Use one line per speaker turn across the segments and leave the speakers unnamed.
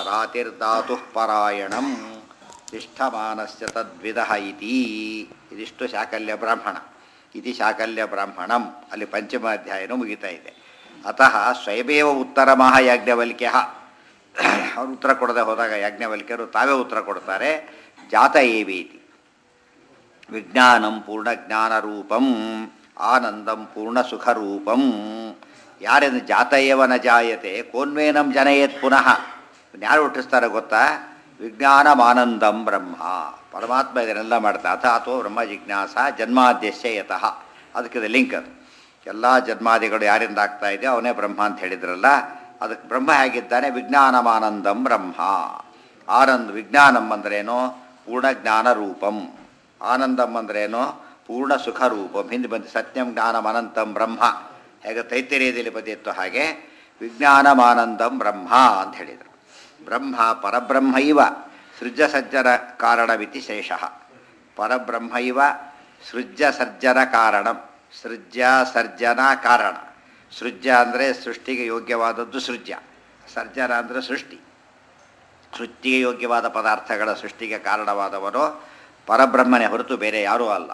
ರಾತಿರ್ಧಾತು ಪರಾಯಣಂ ತಿಷ್ಠಮಾನಸ್ಯ ತದ್ವಿದಃ ಇತಿ. ಇದಿಷ್ಟು ಶಾಕಲ್ಯ ಬ್ರಾಹ್ಮಣ. ಇತಿ ಶಾಕಲ್ಯ ಬ್ರಾಹ್ಮಣಂ. ಅಲ್ಲಿ ಪಂಚಮ ಅಧ್ಯಾಯನೂ ಮುಗಿತಾ ಇದೆ. ಅತಃ ಸ್ವಯಮೇವ ಉತ್ತರ ಯಾಜ್ಞವಲ್ಕ್ಯ. ಅವರು ಉತ್ತರ ಕೊಡದೆ ಹೋದಾಗ ಯಾಜ್ಞವಲ್ಕ್ಯರು ತಾವೇ ಉತ್ತರ ಕೊಡ್ತಾರೆ. ಜಾತ ಏವೇತಿ ವಿಜ್ಞಾನಂ ಪೂರ್ಣಜ್ಞಾನರೂಪಂ ಆನಂದಂ ಪೂರ್ಣಸುಖರೂಪಂ. ಯಾರೆಂದು ಜಾತ ಏವ ನ ಜಾಯತೆ ಕೋನ್ವೇನಂ ಜನಯೇತ್ ಪುನಃ. ಯಾರು ಹುಟ್ಟಿಸ್ತಾರೆ ಗೊತ್ತಾ? ವಿಜ್ಞಾನಮಾನಂದಂ ಬ್ರಹ್ಮ. ಪರಮಾತ್ಮ ಇದನ್ನೆಲ್ಲ ಮಾಡ್ತಾ ಅಥ ಅಥವಾ ಬ್ರಹ್ಮ ಜಿಜ್ಞಾಸ ಜನ್ಮಾದ್ಯಸ್ಯ ಯತಃ. ಅದಕ್ಕಿದೆ ಲಿಂಕ್. ಅದು ಎಲ್ಲ ಜನ್ಮಾದಿಗಳು ಯಾರಿಂದ ಆಗ್ತಾ ಇದೆಯೋ ಅವನೇ ಬ್ರಹ್ಮ ಅಂತ ಹೇಳಿದ್ರಲ್ಲ, ಅದಕ್ಕೆ ಬ್ರಹ್ಮ ಹೇಗಿದ್ದಾನೆ? ವಿಜ್ಞಾನಮಾನಂದಂ ಬ್ರಹ್ಮ. ಆನಂದ ವಿಜ್ಞಾನಂ ಅಂದ್ರೇನು? ಪೂರ್ಣಜ್ಞಾನ ರೂಪಂ. ಆನಂದಂ ಅಂದ್ರೇನು? ಪೂರ್ಣ ಸುಖ ರೂಪಂ. ಹಿಂದೆ ಬಂದು ಸತ್ಯಂ ಜ್ಞಾನಂ ಅನಂತಂ ಬ್ರಹ್ಮ. ಹೇಗೆ ತೈತರೀಯದಲ್ಲಿ ಬಂದಿತ್ತು ಹಾಗೆ ವಿಜ್ಞಾನಮಾನಂದಂ ಬ್ರಹ್ಮ ಅಂತ ಹೇಳಿದರು. ಬ್ರಹ್ಮ ಪರಬ್ರಹ್ಮ ಇವ ಸೃಜ್ಯ ಸಜ್ಜನ ಕಾರಣವಿತಿ ಶೇಷಃ. ಪರಬ್ರಹ್ಮ ಇವ ಸೃಜ್ಯ ಸರ್ಜನ ಕಾರಣಂ. ಸೃಜ್ಯ ಸರ್ಜನ ಕಾರಣ. ಸೃಜ್ಯ ಅಂದರೆ ಸೃಷ್ಟಿಗೆ ಯೋಗ್ಯವಾದದ್ದು ಸೃಜ್ಯ. ಸರ್ಜನ ಅಂದರೆ ಸೃಷ್ಟಿ. ಸೃಷ್ಟಿಗೆ ಯೋಗ್ಯವಾದ ಪದಾರ್ಥಗಳ ಸೃಷ್ಟಿಗೆ ಕಾರಣವಾದವನು ಪರಬ್ರಹ್ಮನೇ ಹೊರತು ಬೇರೆ ಯಾರೂ ಅಲ್ಲ.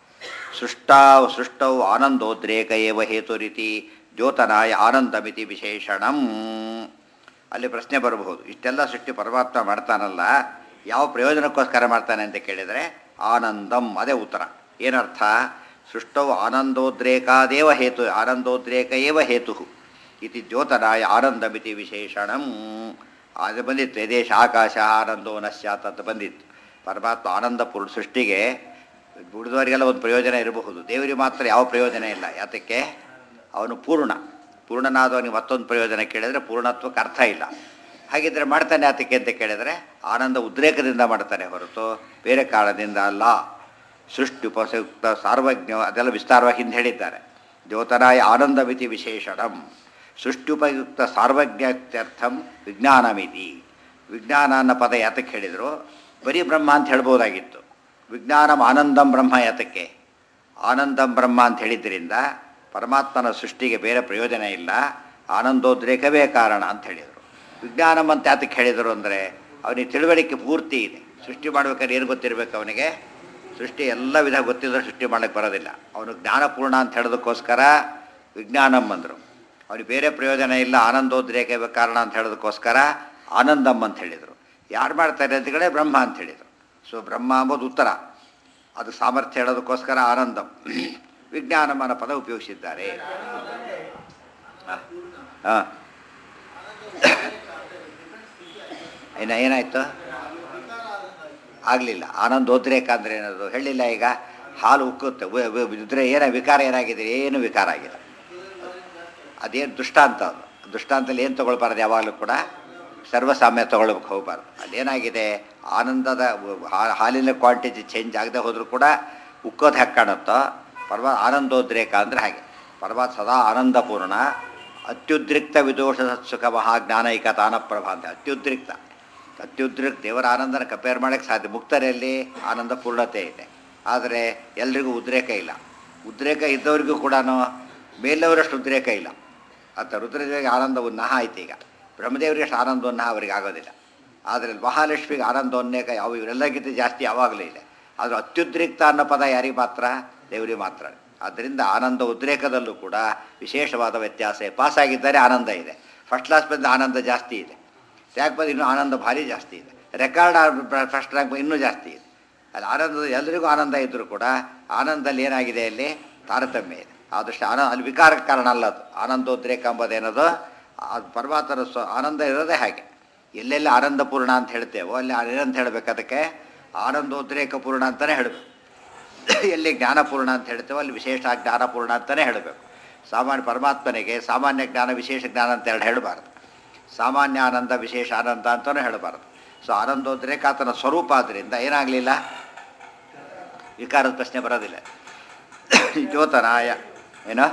ಸೃಷ್ಟೌ ಆನಂದೋದ್ರೇಕ ಏವ ಹೇತು ರೀತಿ ದ್ಯೋತನಾಯ ಆನಂದಮಿತಿ ವಿಶೇಷಣಂ. ಅಲ್ಲಿ ಪ್ರಶ್ನೆ ಬರಬಹುದು, ಇಷ್ಟೆಲ್ಲ ಸೃಷ್ಟಿ ಪರಮಾತ್ಮ ಮಾಡ್ತಾನಲ್ಲ, ಯಾವ ಪ್ರಯೋಜನಕ್ಕೋಸ್ಕರ ಮಾಡ್ತಾನೆ ಅಂತ ಕೇಳಿದರೆ ಆನಂದಂ. ಅದೇ ಉತ್ತರ. ಏನರ್ಥ? ಸೃಷ್ಟೌ ಆನಂದೋದ್ರೇಕಾದೇವ ಹೇತು ಆನಂದೋದ್ರೇಕ ಏವ ಹೇತು ಇತಿ ದ್ಯೋತನಾಯ ಆನಂದಮಿತಿ ವಿಶೇಷಣಂ. ಅದು ಬಂದಿತ್ತು. ಯದೇಶ ಆಕಾಶ ಆನಂದೋ ನಶ್ಯಾತ್ ಅಂತ ಬಂದಿತ್ತು. ಪರಮಾತ್ಮ ಆನಂದಪೂರ್ಣ ಸೃಷ್ಟಿಗೆ ಉಳಿದವರಿಗೆಲ್ಲ ಒಂದು ಪ್ರಯೋಜನ ಇರಬಹುದು, ದೇವರಿಗೆ ಮಾತ್ರ ಯಾವ ಪ್ರಯೋಜನ ಇಲ್ಲ. ಯಾತಕ್ಕೆ? ಅವನು ಪೂರ್ಣನಾದವನಿಗೆ ಮತ್ತೊಂದು ಪ್ರಯೋಜನ ಕೇಳಿದರೆ ಪೂರ್ಣತ್ವಕ್ಕೆ ಅರ್ಥ ಇಲ್ಲ. ಹಾಗಿದ್ರೆ ಮಾಡ್ತಾನೆ ಯಾತಕ್ಕೆ ಅಂತ ಕೇಳಿದರೆ ಆನಂದ ಉದ್ರೇಕದಿಂದ ಮಾಡ್ತಾನೆ ಹೊರತು ಬೇರೆ ಕಾರಣದಿಂದ ಅಲ್ಲ. ಸೃಷ್ಟಿ ಉಪಯುಕ್ತ ಸಾರ್ವಜ್ಞ ಅದೆಲ್ಲ ವಿಸ್ತಾರವಾಗಿ ಹಿಂದೆ ಹೇಳಿದ್ದಾರೆ. ದ್ಯೋತನಾಯ ಆನಂದಮಿತಿ ವಿಶೇಷಣಂ. ಸೃಷ್ಟ್ಯುಪಯುಕ್ತ ಸಾರ್ವಜ್ಞತ್ಯರ್ಥಂ ವಿಜ್ಞಾನಮಿತಿ. ವಿಜ್ಞಾನ ಅನ್ನೋ ಪದ ಯಾತಕ್ಕೆ ಹೇಳಿದರು? ಬರೀ ಬ್ರಹ್ಮ ಅಂತ ಹೇಳ್ಬೋದಾಗಿತ್ತು. ವಿಜ್ಞಾನಂ ಆನಂದಂ ಬ್ರಹ್ಮ ಯಾತಕ್ಕೆ? ಆನಂದಂ ಬ್ರಹ್ಮ ಅಂತ ಹೇಳಿದ್ರಿಂದ ಪರಮಾತ್ಮನ ಸೃಷ್ಟಿಗೆ ಬೇರೆ ಪ್ರಯೋಜನ ಇಲ್ಲ, ಆನಂದೋದ್ರೇಕವೇ ಕಾರಣ ಅಂತ ಹೇಳಿದರು. ವಿಜ್ಞಾನಂ ಅಂತ ಯಾತಕ್ಕೆ ಹೇಳಿದರು ಅಂದರೆ ಅವನಿಗೆ ತಿಳುವಳಿಕೆ ಪೂರ್ತಿ ಇದೆ. ಸೃಷ್ಟಿ ಮಾಡ್ಬೇಕಾದ್ರೆ ಏನು ಗೊತ್ತಿರಬೇಕು ಅವನಿಗೆ? ಸೃಷ್ಟಿ ಎಲ್ಲ ವಿಧ ಗೊತ್ತಿದ್ದರೆ ಸೃಷ್ಟಿ ಮಾಡೋಕ್ಕೆ ಬರೋದಿಲ್ಲ. ಅವನು ಜ್ಞಾನಪೂರ್ಣ ಅಂತ ಹೇಳೋದಕ್ಕೋಸ್ಕರ ವಿಜ್ಞಾನಂ ಅಂದರು. ಅವನಿಗೆ ಬೇರೆ ಪ್ರಯೋಜನ ಇಲ್ಲ, ಆನಂದೋದ್ರೇಕವೇ ಕಾರಣ ಅಂತ ಹೇಳೋದಕ್ಕೋಸ್ಕರ ಆನಂದಂ ಅಂತ ಹೇಳಿದರು. ಯಾರು ಮಾಡ್ತಾರೆ ಅಂತಗಳೇ ಬ್ರಹ್ಮ ಅಂತ ಹೇಳಿದರು. ಸೊ ಬ್ರಹ್ಮ ಅಂಬೋದು ಉತ್ತರ. ಅದು ಸಾಮರ್ಥ್ಯ ಹೇಳೋದಕ್ಕೋಸ್ಕರ ಆನಂದಂ. ವಿಜ್ಞಾನಂ ಅನ್ನೋ ಪದ ಉಪಯೋಗಿಸಿದ್ದಾರೆ. ಹಾಂ ಏನಾಯಿತು? ಆಗಲಿಲ್ಲ. ಆನಂದೋದ್ರೇಕ ಅಂದರೆ ಏನದು ಹೇಳಿಲ್ಲ. ಈಗ ಹಾಲು ಉಕ್ಕುತ್ತೆ, ಇದ್ರೆ ಏನೋ ವಿಕಾರ ಏನಾಗಿದೆ? ಏನು ವಿಕಾರ ಆಗಿಲ್ಲ. ಅದೇನು ದುಷ್ಟಾಂತ. ಅದು ದುಷ್ಟಾಂತಲ್ಲಿ ಏನು ತೊಗೊಳ್ಬಾರ್ದು, ಯಾವಾಗಲೂ ಕೂಡ ಸರ್ವಸಾಮ್ಯ ತೊಗೊಳ್ಬೇಕು ಹೋಗಬಾರ್ದು. ಅಲ್ಲೇನಾಗಿದೆ? ಆನಂದದ ಹಾಲಿನ ಕ್ವಾಂಟಿಟಿ ಚೇಂಜ್ ಆಗದೆ ಹೋದರೂ ಕೂಡ ಉಕ್ಕೋದು ಹೆಕ್ಕೆ ಕಾಣುತ್ತೋ ಆನಂದೋದ್ರೇಕ ಅಂದರೆ ಹಾಗೆ. ಪರಮಾತ್ಮ ಸದಾ ಆನಂದಪೂರ್ಣ. ಅತ್ಯುದ್ರಿಕ್ತ ವಿದೋಷ ಸುಖ ಮಹಾಜ್ಞಾನೈಕ ತಾನಪ್ರಭಾ ಅಂತ. ಅತ್ಯುದ್ರಿಕ್ತ ದೇವರ ಆನಂದನ ಕಂಪೇರ್ ಮಾಡೋಕ್ಕೆ ಸಾಧ್ಯ. ಮುಕ್ತರಲ್ಲಿ ಆನಂದ ಪೂರ್ಣತೆ ಇದೆ, ಆದರೆ ಎಲ್ರಿಗೂ ಉದ್ರೇಕ ಇಲ್ಲ. ಉದ್ರೇಕ ಇದ್ದವರಿಗೂ ಕೂಡ ಮೇಲವರಷ್ಟು ಉದ್ರೇಕ ಇಲ್ಲ. ಅಂತ ರುದ್ರದೇವಿಗೆ ಆನಂದ ಉನ್ನಾಹ ಆಯ್ತು. ಈಗ ಬ್ರಹ್ಮದೇವರಿಗೆ ಅಷ್ಟು ಆನಂದೋನ್ನಾಹ ಅವರಿಗೆ ಆಗೋದಿಲ್ಲ. ಆದರೆ ಮಹಾಲಕ್ಷ್ಮಿಗೆ ಆನಂದೋನ್ನೇಕ ಯಾವ ಇವರೆಲ್ಲಕ್ಕಿಂತ ಜಾಸ್ತಿ ಯಾವಾಗಲೂ ಇದೆ. ಆದರೆ ಅತ್ಯುದ್ರಿಕ್ತ ಅನ್ನೋ ಪದ ಯಾರಿಗೆ ಮಾತ್ರ? ದೇವರಿಗೆ ಮಾತ್ರ. ಆದ್ದರಿಂದ ಆನಂದ ಉದ್ರೇಕದಲ್ಲೂ ಕೂಡ ವಿಶೇಷವಾದ ವ್ಯತ್ಯಾಸ. ಪಾಸಾಗಿದ್ದರೆ ಆನಂದ ಇದೆ, ಫಸ್ಟ್ ಕ್ಲಾಸ್ ಬಂದ ಆನಂದ ಜಾಸ್ತಿ ಇದೆ. ಯಾಕೆ ಬಂದು ಇನ್ನೂ ಆನಂದ ಭಾರಿ ಜಾಸ್ತಿ ಇದೆ. ರೆಕಾರ್ಡ್ ಫಸ್ಟ್ ರ್ಯಾಂಕ್ ಇನ್ನೂ ಜಾಸ್ತಿ ಇದೆ. ಅಲ್ಲಿ ಆನಂದದ ಎಲ್ರಿಗೂ ಆನಂದ ಇದ್ದರೂ ಕೂಡ ಆನಂದದಲ್ಲಿ ಏನಾಗಿದೆ? ಅಲ್ಲಿ ತಾರತಮ್ಯ ಇದೆ. ಆದಷ್ಟು ಅಲ್ಲಿ ವಿಕಾರಕ್ಕೆ ಕಾರಣ ಅಲ್ಲ ಅದು. ಆನಂದೋದ್ರೇಕ ಎಂಬುದೇನದು ಅದು ಪರಮಾತ್ಮನ ಆನಂದ ಇರೋದೇ ಹಾಗೆ. ಎಲ್ಲೆಲ್ಲಿ ಆನಂದಪೂರ್ಣ ಅಂತ ಹೇಳ್ತೇವೋ ಅಲ್ಲಿ ಏನಂತ ಹೇಳಬೇಕು? ಅದಕ್ಕೆ ಆನಂದೋದ್ರೇಕ ಪೂರ್ಣ ಅಂತಲೇ ಹೇಳಬೇಕು. ಎಲ್ಲಿ ಜ್ಞಾನಪೂರ್ಣ ಅಂತ ಹೇಳ್ತೇವೋ ಅಲ್ಲಿ ವಿಶೇಷ ಜ್ಞಾನಪೂರ್ಣ ಅಂತಲೇ ಹೇಳಬೇಕು. ಸಾಮಾನ್ಯ ಪರಮಾತ್ಮನಿಗೆ ಸಾಮಾನ್ಯ ಜ್ಞಾನ ವಿಶೇಷ ಜ್ಞಾನ ಅಂತ ಹೇಳಬಾರ್ದು. ಸಾಮಾನ್ಯ ಆನಂದ ವಿಶೇಷ ಆನಂದ ಅಂತಲೂ ಹೇಳಬಾರ್ದು. ಸೊ ಆನಂದೋದ್ರೇಕ ಆತನ ಸ್ವರೂಪ ಆದ್ದರಿಂದ ಏನಾಗಲಿಲ್ಲ, ವಿಕಾರದ ಪ್ರಶ್ನೆ ಬರೋದಿಲ್ಲ. ದ್ಯೋತನಾಯ ಏನೋ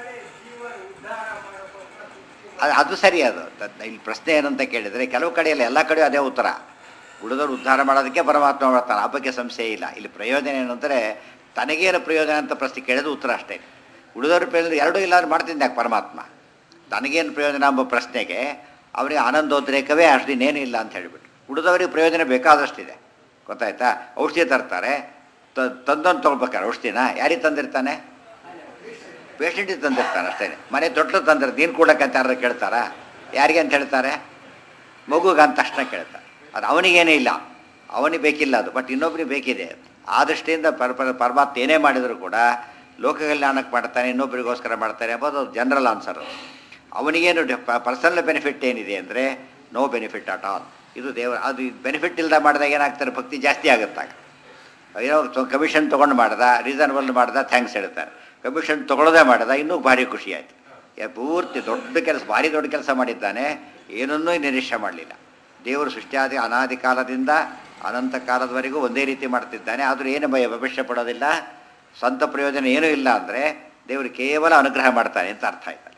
ಅದು ಸರಿ. ಅದು ಇಲ್ಲಿ ಪ್ರಶ್ನೆ ಏನಂತ ಕೇಳಿದರೆ ಕೆಲವು ಕಡೆಯಲ್ಲಿ ಎಲ್ಲ ಕಡೆಯೂ ಅದೇ ಉತ್ತರ. ಉಳಿದವರು ಉದ್ಧಾರ ಮಾಡೋದಕ್ಕೆ ಪರಮಾತ್ಮ ಮಾಡ್ತಾನೆ, ಆ ಬಗ್ಗೆ ಸಂಶಯ ಇಲ್ಲ. ಇಲ್ಲಿ ಪ್ರಯೋಜನ ಏನು ಅಂದರೆ ತನಗೇನು ಪ್ರಯೋಜನ ಅಂತ ಪ್ರಶ್ನೆ ಕೇಳಿದ್ರು ಉತ್ತರ ಅಷ್ಟೇ. ಉಳಿದವ್ರ ಪ್ರಯೋಜನ ಎರಡೂ ಇಲ್ಲಾಂದ್ರೆ ಮಾಡ್ತಿದ್ದೆ ಯಾಕೆ ಪರಮಾತ್ಮ? ತನಗೇನು ಪ್ರಯೋಜನ ಎಂಬ ಪ್ರಶ್ನೆಗೆ ಅವರಿಗೆ ಆನಂದೋದ್ರೇಕವೇ ಅಷ್ಟು ಇನ್ನೇನು ಇಲ್ಲ ಅಂತ ಹೇಳಿಬಿಟ್ಟು ಉಳಿದವರಿಗೆ ಪ್ರಯೋಜನ ಬೇಕಾದಷ್ಟಿದೆ. ಗೊತ್ತಾಯ್ತಾ? ಔಷಧಿ ತರ್ತಾರೆ, ತಂದೊಂದು ತೊಗೊಳ್ಬೇಕಾರೆ ಔಷಧಿನ ಯಾರಿಗೆ ತಂದಿರ್ತಾನೆ? ಪೇಷಂಟಿಗೆ ತಂದಿರ್ತಾನೆ ಅಷ್ಟೇ. ಮನೆ ತೊಟ್ಲು ತಂದಿರ್ತಾರೆ, ನೀನು ಕೂಡಕ್ಕೆ ಅಂತ ಯಾರು ಕೇಳ್ತಾರಾ? ಯಾರಿಗೆ ಅಂತ ಹೇಳ್ತಾರೆ? ಮಗುಗೆ ಅಂತ ತಕ್ಷಣ ಕೇಳ್ತಾರೆ. ಅದು ಅವನಿಗೇನೇ ಇಲ್ಲ, ಅವನಿಗೆ ಬೇಕಿಲ್ಲ ಅದು, ಬಟ್ ಇನ್ನೊಬ್ರಿಗೆ ಬೇಕಿದೆ. ಆ ದೃಷ್ಟಿಯಿಂದ ಪರಮಾತ್ಮ ಏನೇ ಮಾಡಿದರೂ ಕೂಡ ಲೋಕ ಕಲ್ಯಾಣಕ್ಕೆ ಮಾಡ್ತಾನೆ, ಇನ್ನೊಬ್ಬರಿಗೋಸ್ಕರ ಮಾಡ್ತಾನೆ ಎಂಬುದು ಜನರಲ್ ಆನ್ಸರು. ಅವನಿಗೇನು ಪರ್ಸನಲ್ ಬೆನಿಫಿಟ್ ಏನಿದೆ ಅಂದರೆ ನೋ ಬೆನಿಫಿಟ್ ಅಟ್ ಆಲ್. ಇದು ದೇವರ ಅದು ಬೆನಿಫಿಟ್ ಇಲ್ಲದೆ ಮಾಡಿದಾಗ ಏನಾಗ್ತಾರೆ? ಭಕ್ತಿ ಜಾಸ್ತಿ ಆಗುತ್ತಾಗ. ಏನೋ ಕಮಿಷನ್ ತೊಗೊಂಡು ಮಾಡ್ದ, ರೀಸನಬಲ್ ಮಾಡ್ದ, ಥ್ಯಾಂಕ್ಸ್ ಹೇಳ್ತಾರೆ. ಕಮಿಷನ್ ತೊಗೊಳ್ಳೋದೇ ಮಾಡ್ದ, ಇನ್ನೂ ಭಾರಿ ಖುಷಿ ಆಯಿತು. ಪೂರ್ತಿ ದೊಡ್ಡ ಕೆಲಸ, ಭಾರಿ ದೊಡ್ಡ ಕೆಲಸ ಮಾಡಿದ್ದಾನೆ, ಏನನ್ನೂ ನಿರೀಕ್ಷೆ ಮಾಡಲಿಲ್ಲ. ದೇವರು ಸೃಷ್ಟಿಯಾದಿ ಅನಾದಿ ಕಾಲದಿಂದ ಅನಂತ ಕಾಲದವರೆಗೂ ಒಂದೇ ರೀತಿ ಮಾಡ್ತಿದ್ದಾನೆ. ಆದರೂ ಏನು ಭವಿಷ್ಯ ಪಡೋದಿಲ್ಲ, ಸ್ವಂತ ಪ್ರಯೋಜನ ಏನೂ ಇಲ್ಲ ಅಂದರೆ ದೇವರು ಕೇವಲ ಅನುಗ್ರಹ ಮಾಡ್ತಾನೆ ಅಂತ ಅರ್ಥ ಆಯ್ತಲ್ಲ.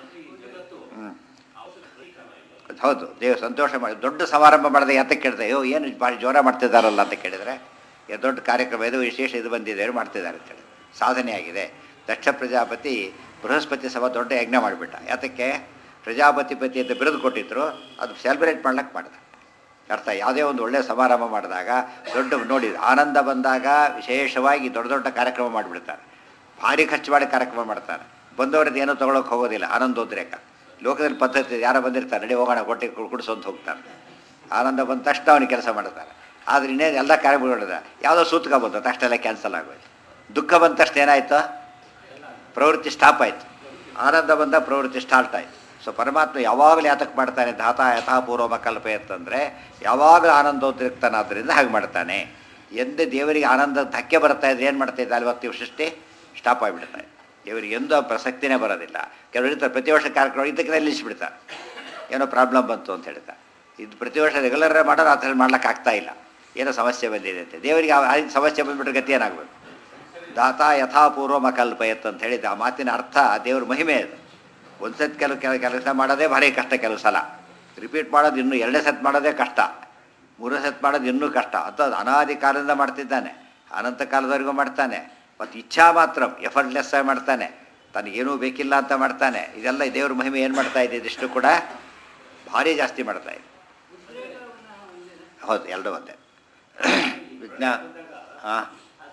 ಹೌದು, ದೇವರು ಸಂತೋಷ ಮಾಡಿ ದೊಡ್ಡ ಸಮಾರಂಭ ಮಾಡಿದೆ ಯಾತಕ್ಕೆ ಕೇಳ್ತಾರೆ? ಅಯ್ಯೋ ಏನು ಭಾರಿ ಜೋರ ಮಾಡ್ತಿದ್ದಾರಲ್ಲ ಅಂತ ಕೇಳಿದರೆ, ದೊಡ್ಡ ಕಾರ್ಯಕ್ರಮ ಇದು, ವಿಶೇಷ ಇದು ಬಂದಿದೆ ಮಾಡ್ತಿದ್ದಾರೆ ಅಂತೇಳಿ ಸಾಧನೆ ಆಗಿದೆ. ದಕ್ಷ ಪ್ರಜಾಪತಿ ಬೃಹಸ್ಪತಿ ಸಭಾ ದೊಡ್ಡ ಯಜ್ಞ ಮಾಡಿಬಿಟ್ಟ. ಯಾತಕ್ಕೆ? ಪ್ರಜಾಪತಿ ಅಂತ ಬಿರುದು ಕೊಟ್ಟಿದ್ರು, ಅದು ಸೆಲೆಬ್ರೇಟ್ ಮಾಡ್ಲಿಕ್ಕೆ ಮಾಡಿದ. ಅರ್ಥ ಯಾವುದೇ ಒಂದು ಒಳ್ಳೆಯ ಸಮಾರಂಭ ಮಾಡಿದಾಗ ದೊಡ್ಡ ನೋಡಿ ಆನಂದ ಬಂದಾಗ ವಿಶೇಷವಾಗಿ ದೊಡ್ಡ ದೊಡ್ಡ ಕಾರ್ಯಕ್ರಮ ಮಾಡಿಬಿಡ್ತಾರೆ, ಭಾರಿ ಖರ್ಚು ಮಾಡಿ ಕಾರ್ಯಕ್ರಮ ಮಾಡ್ತಾರೆ. ಬಂದವ್ರದ್ದು ಏನೂ ತೊಗೊಳಕ್ಕೆ ಹೋಗೋದಿಲ್ಲ, ಆನಂದೋದ್ರೇಕ. ಲೋಕದಲ್ಲಿ ಪದ್ಧತಿ ಯಾರೋ ಬಂದಿರ್ತಾರೆ, ನಡಿ ಹೋಗೋಣ ಕೊಟ್ಟಿ ಕುಡಿಸೋಂತ ಹೋಗ್ತಾರೆ. ಆನಂದ ಬಂದ ತಕ್ಷಣ ಅವನಿಗೆ ಕೆಲಸ ಮಾಡ್ತಾರೆ. ಆದರೆ ಇನ್ನೇನು ಎಲ್ಲ ಕಾರ್ಯಕ್ರಮಗಳಿದೆ, ಯಾವುದೋ ಸೂತ್ಕ ಬಂತು ತಕ್ಷಣ ಕ್ಯಾನ್ಸಲ್ ಆಗೋಯ್ತು. ದುಃಖ ಬಂದ ತಕ್ಷಣ ಏನಾಯಿತು? ಪ್ರವೃತ್ತಿ ಸ್ಟಾಪ್ ಆಯಿತು. ಆನಂದ ಬಂದ ಪ್ರವೃತ್ತಿ ಸ್ಟಾರ್ಟ್ ಆಯಿತು. ಸೊ ಪರಮಾತ್ಮ ಯಾವಾಗಲೂ ಯಾತಕ್ಕೆ ಮಾಡ್ತಾನೆ? ಧಾತಾ ಯಥಾಪೂರ್ವ ಕಲ್ಪ ಅಂತಂದರೆ ಯಾವಾಗಲೂ ಆನಂದೋದ್ರಿಕ್ತನಾದ್ದರಿಂದ ಹಾಗೆ ಮಾಡ್ತಾನೆ. ಎಂದೇ ದೇವರಿಗೆ ಆನಂದ ಧಕ್ಕೆ ಬರ್ತಾ ಇದ್ರೆ ಏನು ಮಾಡ್ತಾ ಇದ್ದ? ಇವತ್ತು ಸೃಷ್ಟಿ ಸ್ಟಾಪ್ ಆಗಿಬಿಡ್ತಾರೆ. ದೇವರಿಗೆ ಎಂದೂ ಪ್ರಸಕ್ತಿನೇ ಬರೋದಿಲ್ಲ. ಕೆಲವರು ಇರ್ತಾರೆ ಪ್ರತಿ ವರ್ಷ ಕಾರ್ಯಕ್ರಮ ಇದಕ್ಕೆ ನಿಲ್ಲಿಸಿಬಿಡ್ತಾರೆ, ಏನೋ ಪ್ರಾಬ್ಲಮ್ ಬಂತು ಅಂತ ಹೇಳ್ತಾರೆ. ಇದು ಪ್ರತಿ ವರ್ಷ ರೆಗ್ಯುಲರ್ ಮಾಡೋದು ಆ ಥರ ಮಾಡ್ಲಿಕ್ಕೆ ಆಗ್ತಾಯಿಲ್ಲ, ಏನೋ ಸಮಸ್ಯೆ ಬಂದಿದೆ ಅಂತ. ದೇವರಿಗೆ ಆ ಸಮಸ್ಯೆ ಬಂದುಬಿಟ್ರೆ ಗತಿ ಏನಾಗಬೇಕು? ದಾತಾ ಯಥಾಪೂರ್ವ ಕಲ್ಪಯತ್ ಅಂತ ಹೇಳಿದ ಆ ಮಾತಿನ ಅರ್ಥ ದೇವ್ರ ಮಹಿಮೆ ಅದು. ಒಂದು ಸತ್ ಕೆಲಸ ಮಾಡೋದೇ ಭಾರಿ ಕಷ್ಟ, ಕೆಲವು ಸಲ ರಿಪೀಟ್ ಮಾಡೋದು ಇನ್ನೂ 2ನೇ ಸತ್ ಮಾಡೋದೇ ಕಷ್ಟ, 3ನೇ ಸತ್ ಮಾಡೋದು ಇನ್ನೂ ಕಷ್ಟ. ಅದು ಅನಾದಿ ಕಾಲದಿಂದ ಮಾಡ್ತಿದ್ದಾನೆ, ಅನಂತ ಕಾಲದವರೆಗೂ ಮಾಡ್ತಾನೆ. ಮತ್ತು ಇಚ್ಛಾ ಮಾತ್ರ ಎಫರ್ಟ್ಲೆಸ್ ಆಗಿ ಮಾಡ್ತಾನೆ, ತನಗೇನೂ ಬೇಕಿಲ್ಲ ಅಂತ ಮಾಡ್ತಾನೆ. ಇದೆಲ್ಲ ದೇವ್ರ ಮಹಿಮೆ ಏನು ಮಾಡ್ತಾ ಇದೆ? ಇದಿಷ್ಟು ಕೂಡ ಭಾರಿ ಜಾಸ್ತಿ ಮಾಡ್ತಾ ಇದೆ. ಹೌದು, ಎರಡೂ ಒಂದೇ ವಿಜ್ಞಾನ. ಹಾಂ,